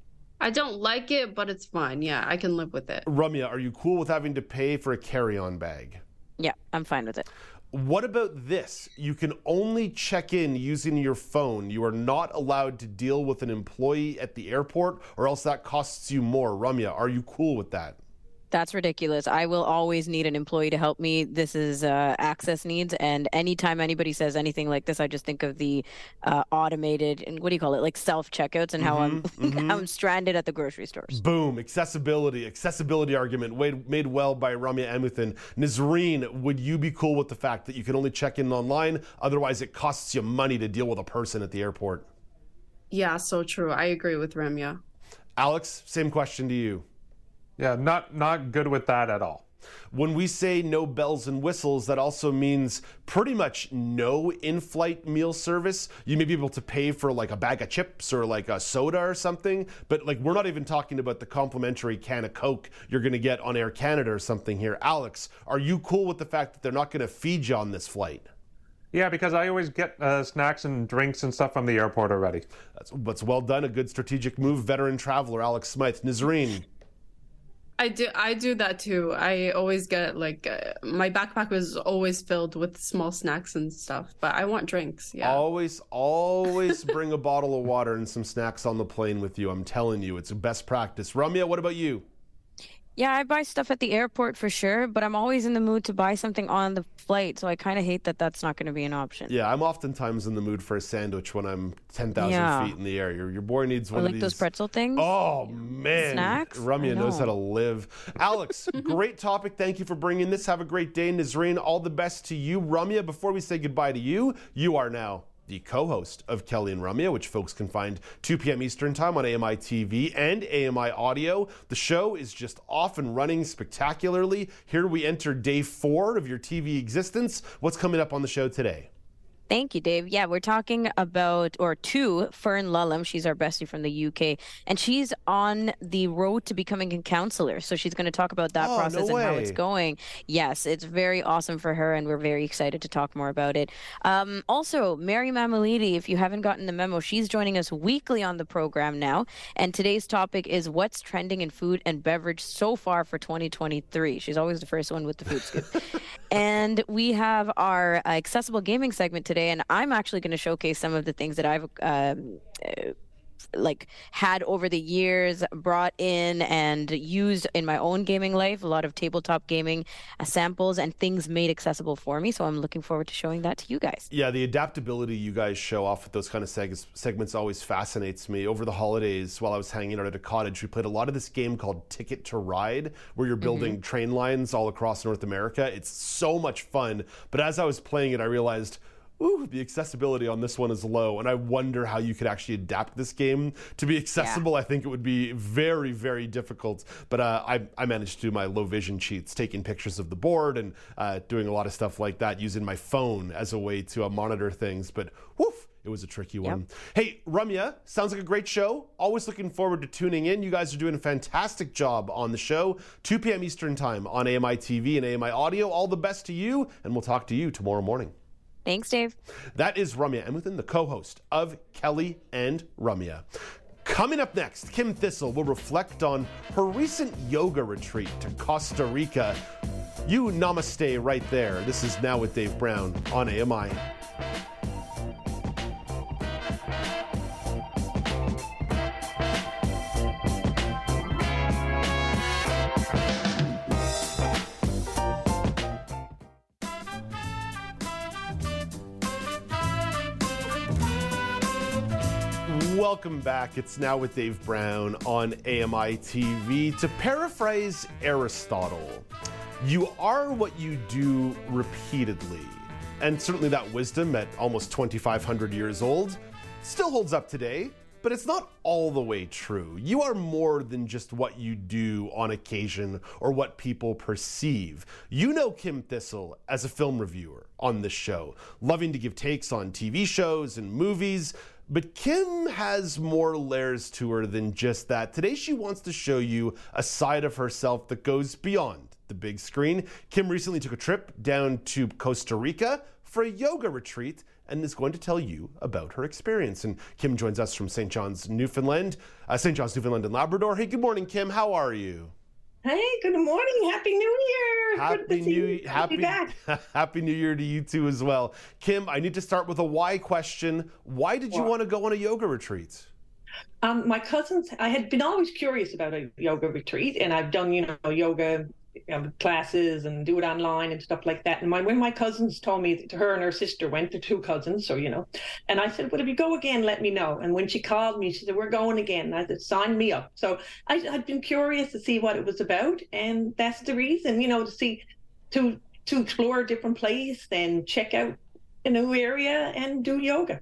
[SPEAKER 10] I don't like it, but it's fine. Yeah, I can live with it.
[SPEAKER 2] Ramya, are you cool with having to pay for a carry-on bag?
[SPEAKER 11] Yeah, I'm fine with it.
[SPEAKER 2] What about this? You can only check in using your phone. You are not allowed to deal with an employee at the airport, or else that costs you more. Ramya, are you cool with that?
[SPEAKER 11] That's ridiculous. I will always need an employee to help me. This is uh, access needs. And anytime anybody says anything like this, I just think of the uh, automated, and what do you call it, like self-checkouts and how mm-hmm, I'm mm-hmm. how I'm stranded at the grocery stores.
[SPEAKER 2] Boom. Accessibility. Accessibility argument made, made well by Ramya Amuthan. Nazreen, would you be cool with the fact that you can only check in online? Otherwise, it costs you money to deal with a person at the airport.
[SPEAKER 10] Yeah, so true. I agree with Ramya.
[SPEAKER 2] Alex, same question to you.
[SPEAKER 8] Yeah, not not good with that at all.
[SPEAKER 2] When we say no bells and whistles, that also means pretty much no in-flight meal service. You may be able to pay for like a bag of chips or like a soda or something, but like we're not even talking about the complimentary can of Coke you're going to get on Air Canada or something here. Alex, are you cool with the fact that they're not going to feed you on this flight?
[SPEAKER 8] Yeah, because I always get uh, snacks and drinks and stuff from the airport already.
[SPEAKER 2] That's, that's well done. A good strategic move. Veteran traveler Alex Smythe. Nazreen.
[SPEAKER 10] I do I do that too. I always get like uh, my backpack was always filled with small snacks and stuff, but I want drinks. Yeah.
[SPEAKER 2] Always always bring a bottle of water and some snacks on the plane with you. I'm telling you, it's a best practice. Ramya, what about you?
[SPEAKER 11] Yeah, I buy stuff at the airport for sure, but I'm always in the mood to buy something on the flight, so I kind of hate that that's not going to be an option.
[SPEAKER 2] Yeah, I'm oftentimes in the mood for a sandwich when I'm ten thousand yeah. feet in the air. Your, your boy needs one
[SPEAKER 11] or like
[SPEAKER 2] of these.
[SPEAKER 11] Those pretzel things.
[SPEAKER 2] Oh, man.
[SPEAKER 11] Snacks?
[SPEAKER 2] Ramya knows how to live. Alex, great topic. Thank you for bringing this. Have a great day. Nazreen, all the best to you. Ramya, before we say goodbye to you, you are now the co-host of Kelly and Ramya, which folks can find two p.m. Eastern Time on A M I T V and A M I Audio. The show is just off and running spectacularly. Here we enter day four of your T V existence. What's coming up on the show today?
[SPEAKER 11] Thank you, Dave. Yeah, we're talking about, or to Fern Lulham. She's our bestie from the U K, and she's on the road to becoming a counselor. So she's going to talk about that
[SPEAKER 2] oh,
[SPEAKER 11] process
[SPEAKER 2] no
[SPEAKER 11] and
[SPEAKER 2] way.
[SPEAKER 11] how it's going. Yes, it's very awesome for her, and we're very excited to talk more about it. Um, also, Mary Mammoliti, if you haven't gotten the memo, she's joining us weekly on the program now, and today's topic is what's trending in food and beverage so far for twenty twenty-three. She's always the first one with the food scoop. And we have our uh, accessible gaming segment today. Today, and I'm actually going to showcase some of the things that I've um, uh, like had over the years, brought in and used in my own gaming life. A lot of tabletop gaming uh, samples and things made accessible for me. So I'm looking forward to showing that to you guys.
[SPEAKER 2] Yeah, the adaptability you guys show off with those kind of seg- segments always fascinates me. Over the holidays, while I was hanging out at a cottage, we played a lot of this game called Ticket to Ride, where you're building mm-hmm. train lines all across North America. It's so much fun. But as I was playing it, I realized, ooh, the accessibility on this one is low, and I wonder how you could actually adapt this game to be accessible. Yeah. I think it would be very, very difficult, but uh, I, I managed to do my low vision cheats, taking pictures of the board and uh, doing a lot of stuff like that, using my phone as a way to uh, monitor things, but woof, it was a tricky one. Yep. Hey, Ramya, sounds like a great show. Always looking forward to tuning in. You guys are doing a fantastic job on the show. two p.m. Eastern Time on A M I T V and A M I Audio. All the best to you, and we'll talk to you tomorrow morning.
[SPEAKER 11] Thanks, Dave.
[SPEAKER 2] That is Ramya Amuthan, the co-host of Kelly and Ramya. Coming up next, Kim Thistle will reflect on her recent yoga retreat to Costa Rica. You namaste right there. This is Now with Dave Brown on A M I. Welcome back. It's Now with Dave Brown on A M I T V. To paraphrase Aristotle, you are what you do repeatedly. And certainly that wisdom at almost twenty-five hundred years old still holds up today, but it's not all the way true. You are more than just what you do on occasion or what people perceive. You know Kim Thistle as a film reviewer on this show, loving to give takes on T V shows and movies. But Kim has more layers to her than just that. Today she wants to show you a side of herself that goes beyond the big screen. Kim recently took a trip down to Costa Rica for a yoga retreat and is going to tell you about her experience. And Kim joins us from Saint John's, Newfoundland, uh, Saint John's, Newfoundland and Labrador. Hey, good morning, Kim. How are you?
[SPEAKER 12] Hey, good morning. Happy New Year.
[SPEAKER 2] Happy New Happy Happy New Year to you too as well. Kim, I need to start with a why question. Why did you what? want to go on a yoga retreat?
[SPEAKER 12] Um, my cousins, I had been always curious about a yoga retreat, and I've done, you know, yoga you know, classes and do it online and stuff like that. And my, when my cousins told me that her and her sister went, to two cousins, so, you know, and I said, well, if you go again, let me know. And when she called me, she said, we're going again. And I said, sign me up. So I, I'd been curious to see what it was about. And that's the reason, you know, to see, to, to explore a different place and check out a new area and do yoga.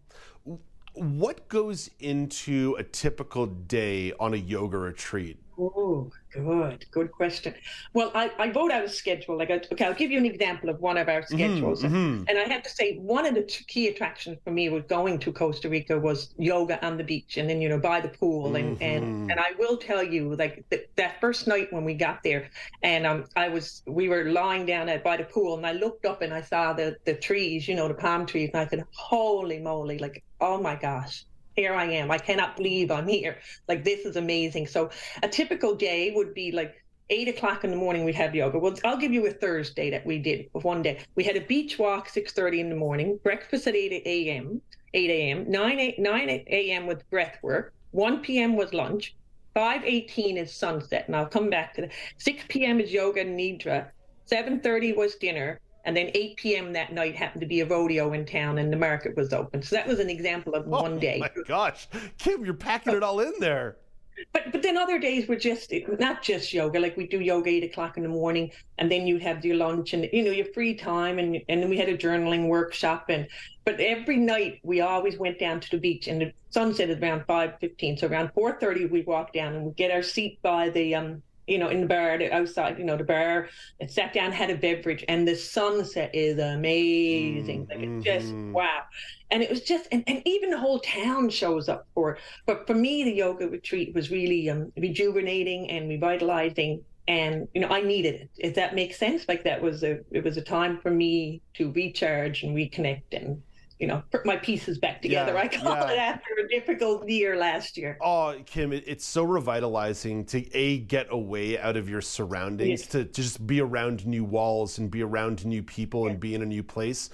[SPEAKER 2] What goes into a typical day on a yoga retreat?
[SPEAKER 12] Oh, good, good question. Well, I, I wrote out a schedule. Like, I, okay, I'll give you an example of one of our schedules.
[SPEAKER 2] Mm-hmm.
[SPEAKER 12] And I have to say, one of the key attractions for me was going to Costa Rica was yoga on the beach, and then, you know, by the pool. And
[SPEAKER 2] Mm-hmm.
[SPEAKER 12] and, and I will tell you, like, th- that first night when we got there, and um, I was, we were lying down at by the pool, and I looked up and I saw the the trees, you know, the palm trees, and I said, holy moly, like, oh my gosh. Here I am. I cannot believe I'm here. Like, this is amazing. So a typical day would be like eight o'clock in the morning, we'd have yoga. Well, I'll give you a Thursday that we did one day. We had a beach walk, six thirty in the morning, breakfast at eight a.m., eight a.m., nine a.m. with breath work, one p.m. was lunch, five eighteen is sunset, and I'll come back to that. six p.m. is yoga and nidra, seven thirty was dinner, and then eight p.m. that night happened to be a rodeo in town, and the market was open. So that was an example of one day.
[SPEAKER 2] Oh my gosh, Kim, you're packing it all in there.
[SPEAKER 12] But but then other days were just not just yoga. Like, we do yoga eight o'clock in the morning, and then you'd have your lunch and, you know, your free time, and and then we had a journaling workshop. And but every night we always went down to the beach, and the sunset is around five fifteen. So around four thirty we walk down and we get our seat by the um. you know, in the bar, outside, you know, the bar, and sat down, had a beverage, and the sunset is amazing. Like, it's just, wow. And it was just, and, and even the whole town shows up for it. But for me, the yoga retreat was really um, rejuvenating and revitalizing. And, you know, I needed it. If that makes sense, like, that was a, it was a time for me to recharge and reconnect and, you know, put my pieces back together.
[SPEAKER 2] Yeah,
[SPEAKER 12] I call
[SPEAKER 2] yeah.
[SPEAKER 12] it after a difficult year last year.
[SPEAKER 2] Oh, Kim, it, it's so revitalizing to A, get away out of your surroundings,
[SPEAKER 12] Yes.
[SPEAKER 2] to, to just be around new walls and be around new people and be in a new place.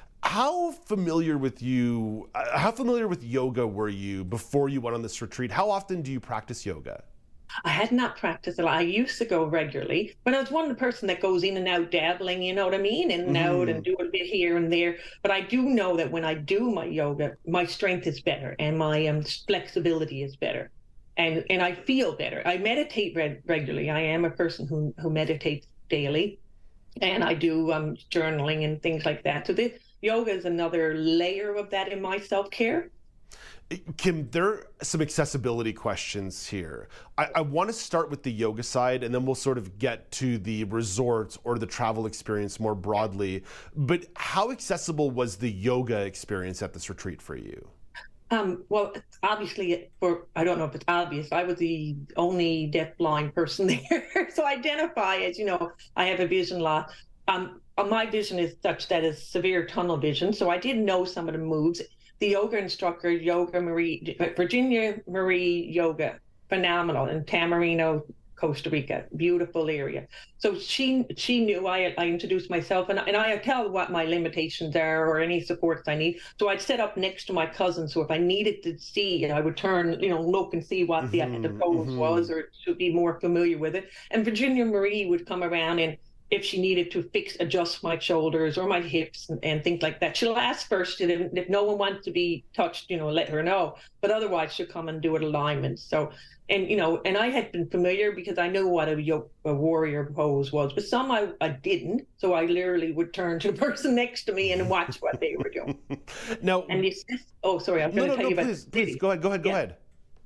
[SPEAKER 2] How familiar with you, uh, how familiar with yoga were you before you went on this retreat? How often do you practice yoga?
[SPEAKER 12] I had not practiced a lot. I used to go regularly, but I was one of the person that goes in and out dabbling, you know what I mean? In and out and do a bit here and there. But I do know that when I do my yoga, my strength is better and my um, flexibility is better. And and I feel better. I meditate re- regularly. I am a person who, who meditates daily. And I do um, journaling and things like that. So this yoga is another layer of that in my self-care.
[SPEAKER 2] Kim, there are some accessibility questions here. I, I want to start with the yoga side, and then we'll sort of get to the resort or the travel experience more broadly. But how accessible was the yoga experience at this retreat for you?
[SPEAKER 12] Um, well, obviously, for I don't know if it's obvious, I was the only deaf-blind person there. So I identify as, you know, I have a vision loss. Um, my vision is such that it's severe tunnel vision. So I did know some of the moves. The yoga instructor, Yoga Marie, Virginia Marie Yoga, phenomenal, in Tamarino, Costa Rica, beautiful area. So she she knew I I introduced myself, and, and I tell what my limitations are or any supports I need. So I'd set up next to my cousin, so if I needed to see, I would turn, you know, look and see what mm-hmm, the, the pose mm-hmm. was, or to be more familiar with it. And Virginia Marie would come around, and if she needed to fix, adjust my shoulders or my hips and, and things like that. She'll ask first, and if, if no one wants to be touched, you know, let her know. But otherwise, she'll come and do an alignment. So, and, you know, and I had been familiar because I knew what a, a warrior pose was, but some I, I didn't. So I literally would turn to the person next to me and watch what they were doing.
[SPEAKER 2] Now,
[SPEAKER 12] and this, oh, sorry, I'm going
[SPEAKER 2] no,
[SPEAKER 12] to
[SPEAKER 2] no,
[SPEAKER 12] tell
[SPEAKER 2] no,
[SPEAKER 12] you
[SPEAKER 2] please,
[SPEAKER 12] about
[SPEAKER 2] please, go ahead, go ahead, go
[SPEAKER 12] yeah.
[SPEAKER 2] ahead.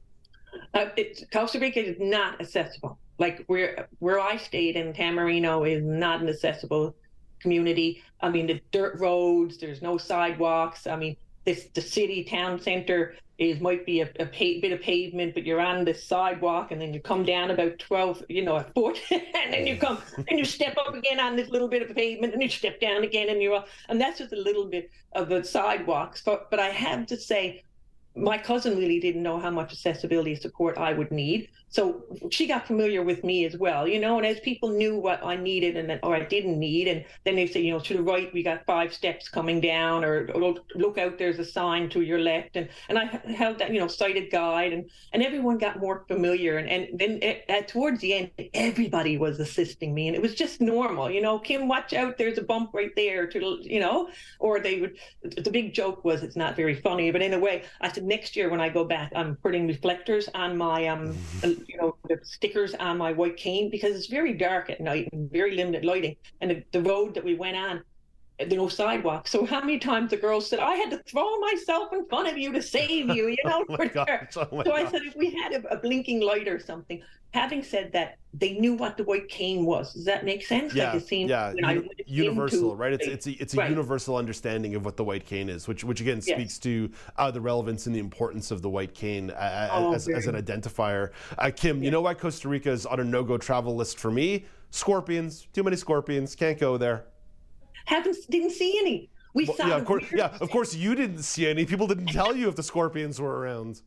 [SPEAKER 12] Uh, it's, Costa Rica is not accessible. Like where where I stayed in Tamarino is not an accessible community. I mean, the dirt roads, there's no sidewalks. I mean, this the city town center is might be a, a pa- bit of pavement, but you're on the sidewalk, and then you come down about twelve, you know, a foot, and then you come and you step up again on this little bit of pavement, and you step down again, and you're and that's just a little bit of the sidewalks. But but I have to say, my cousin really didn't know how much accessibility support I would need. So she got familiar with me as well, you know, and as people knew what I needed and then, or I didn't need, and then they say, you know, to the right, we got five steps coming down, or, or look out, there's a sign to your left. And, and I held that, you know, sighted guide, and, and everyone got more familiar. And, and then it, at, towards the end, everybody was assisting me, and it was just normal, you know, Kim, watch out, there's a bump right there, to, you know, or they would, the big joke was, it's not very funny, but in a way, I said, next year when I go back, I'm putting reflectors on my, um, you know, the stickers on my white cane, because it's very dark at night and very limited lighting. And the, the road that we went on, there no sidewalk. So how many times the girls said, I had to throw myself in front of you to save you, you know?
[SPEAKER 2] oh my gosh, oh my
[SPEAKER 12] so
[SPEAKER 2] gosh.
[SPEAKER 12] I said, if we had a, a blinking light or something. Having said that, they knew what the white cane was. Does that make sense?
[SPEAKER 2] Yeah,
[SPEAKER 12] like it seemed,
[SPEAKER 2] yeah.
[SPEAKER 12] you know,
[SPEAKER 2] Uni- universal,
[SPEAKER 12] to,
[SPEAKER 2] right? It's it's a, it's a
[SPEAKER 12] right.
[SPEAKER 2] universal understanding of what the white cane is, which which again speaks
[SPEAKER 12] yes.
[SPEAKER 2] to uh, the relevance and the importance of the white cane uh,
[SPEAKER 12] oh,
[SPEAKER 2] as, as an identifier. Uh, Kim, yeah. you know why Costa Rica is on a no-go travel list for me? Scorpions. Too many scorpions. Can't go there.
[SPEAKER 12] Haven't didn't see any. We
[SPEAKER 2] well,
[SPEAKER 12] saw
[SPEAKER 2] yeah, of course. Yeah, of course. You didn't see any. People didn't tell you if the scorpions were around.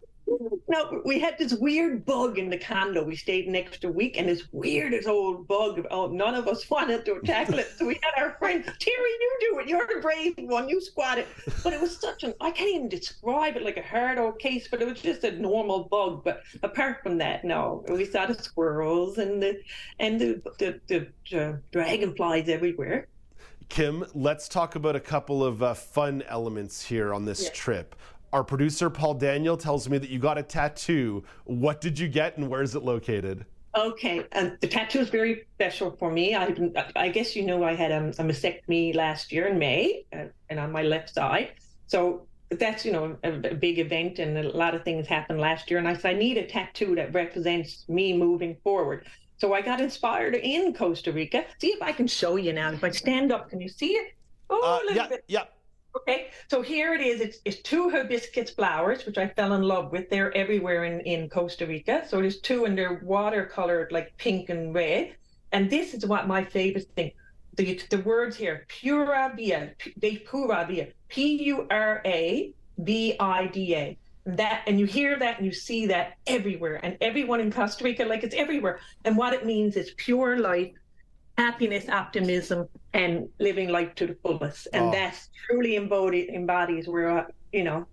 [SPEAKER 12] No, we had this weird bug in the condo. We stayed an extra week, and this weirdest old bug. Oh, none of us wanted to tackle it. So we had our friend, Terry, you do it. You're the brave one. You squat it. But it was such an, I can't even describe it like a hard old case, but it was just a normal bug. But apart from that, no, we saw the squirrels and the, and the, the, the, the dragonflies everywhere.
[SPEAKER 2] Kim, let's talk about a couple of uh, fun elements here on this
[SPEAKER 12] yeah.
[SPEAKER 2] trip. Our producer, Paul Daniel, tells me that you got a tattoo. What did you get, and where is it located?
[SPEAKER 12] Okay, and the tattoo is very special for me. I, I guess you know I had a, a mastectomy last year in May, uh, and on my left side. So that's, you know, a, a big event, and a lot of things happened last year. And I said, I need a tattoo that represents me moving forward. So I got inspired in Costa Rica. See if I can show you now. If I stand up, can you see it? Oh,
[SPEAKER 2] uh,
[SPEAKER 12] a little
[SPEAKER 2] yeah,
[SPEAKER 12] bit.
[SPEAKER 2] Yeah.
[SPEAKER 12] Okay, so here it is. It's, it's two hibiscus flowers, which I fell in love with. They're everywhere in, in Costa Rica. So there's two, and they're watercolored, like pink and red. And this is what my favorite thing. The, the words here, pura vida, de pura vida, P U R A V I D A. That, and you hear that and you see that everywhere. And everyone in Costa Rica, like it's everywhere. And what it means is pure life, happiness, optimism, and living life to the fullest. And oh. that truly embody, embodies where, uh, you know,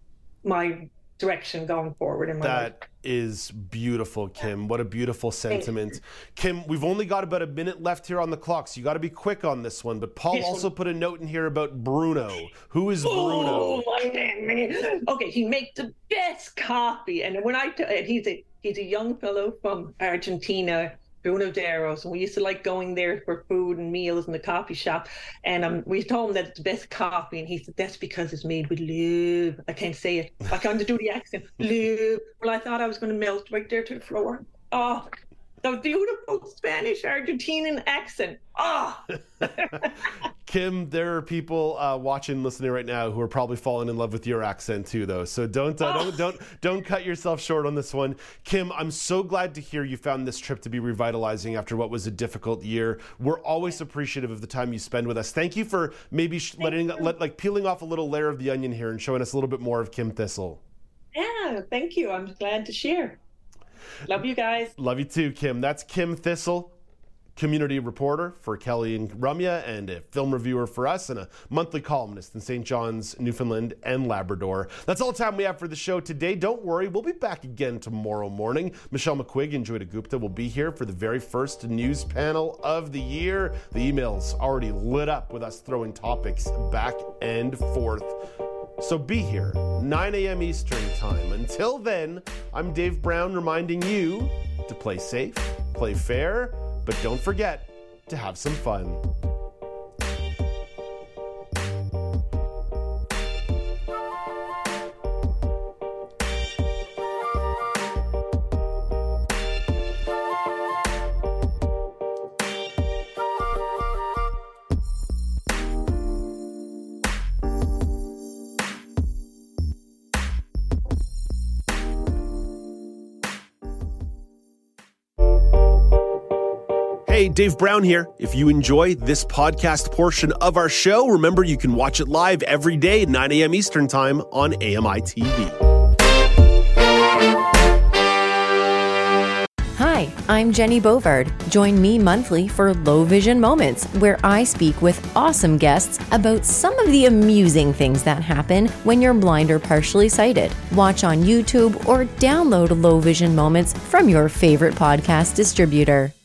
[SPEAKER 12] my direction going forward in my
[SPEAKER 2] that
[SPEAKER 12] life.
[SPEAKER 2] Is beautiful, Kim. What a beautiful sentiment. Kim, we've only got about a minute left here on the clock, so you got to be quick on this one. But Paul
[SPEAKER 12] this
[SPEAKER 2] also
[SPEAKER 12] one.
[SPEAKER 2] put a note in here about Bruno. Who is Bruno?
[SPEAKER 12] Oh, my man. Okay, he makes the best coffee. And when I, t- he's a, he's a young fellow from Argentina, Bruno Deros, and we used to like going there for food and meals in the coffee shop. And um, we told him that it's the best coffee, and he said that's because it's made with love. I can't say it. I can't do the accent. Love. Well, I thought I was going to melt right there to the floor. Oh, the beautiful Spanish Argentinian accent. Oh.
[SPEAKER 2] Kim, there are people uh, watching, listening right now who are probably falling in love with your accent too, though. So don't, uh, don't, don't, don't cut yourself short on this one. Kim, I'm so glad to hear you found this trip to be revitalizing after what was a difficult year. We're always appreciative of the time you spend with us. Thank you for maybe sh- letting, let, like peeling off a little layer of the onion here and showing us a little bit more of Kim Thistle.
[SPEAKER 12] Yeah, thank you. I'm glad to share. Love you guys.
[SPEAKER 2] Love you too, Kim. That's Kim Thistle, community reporter for Kelly and Rumya, and a film reviewer for us, and a monthly columnist in Saint John's, Newfoundland and Labrador. That's all the time we have for the show today. Don't worry, we'll be back again tomorrow morning. Michelle McQuigg and Joyda Gupta will be here for the very first news panel of the year. The email's already lit up with us throwing topics back and forth. So be here, nine a.m. Eastern Time. Until then, I'm Dave Brown reminding you to play safe, play fair, but don't forget to have some fun. Hey, Dave Brown here. If you enjoy this podcast portion of our show, remember you can watch it live every day at nine a.m. Eastern Time on A M I T V.
[SPEAKER 13] I'm Jenny Bovard. Join me monthly for Low Vision Moments, where I speak with awesome guests about some of the amusing things that happen when you're blind or partially sighted. Watch on YouTube or download Low Vision Moments from your favorite podcast distributor.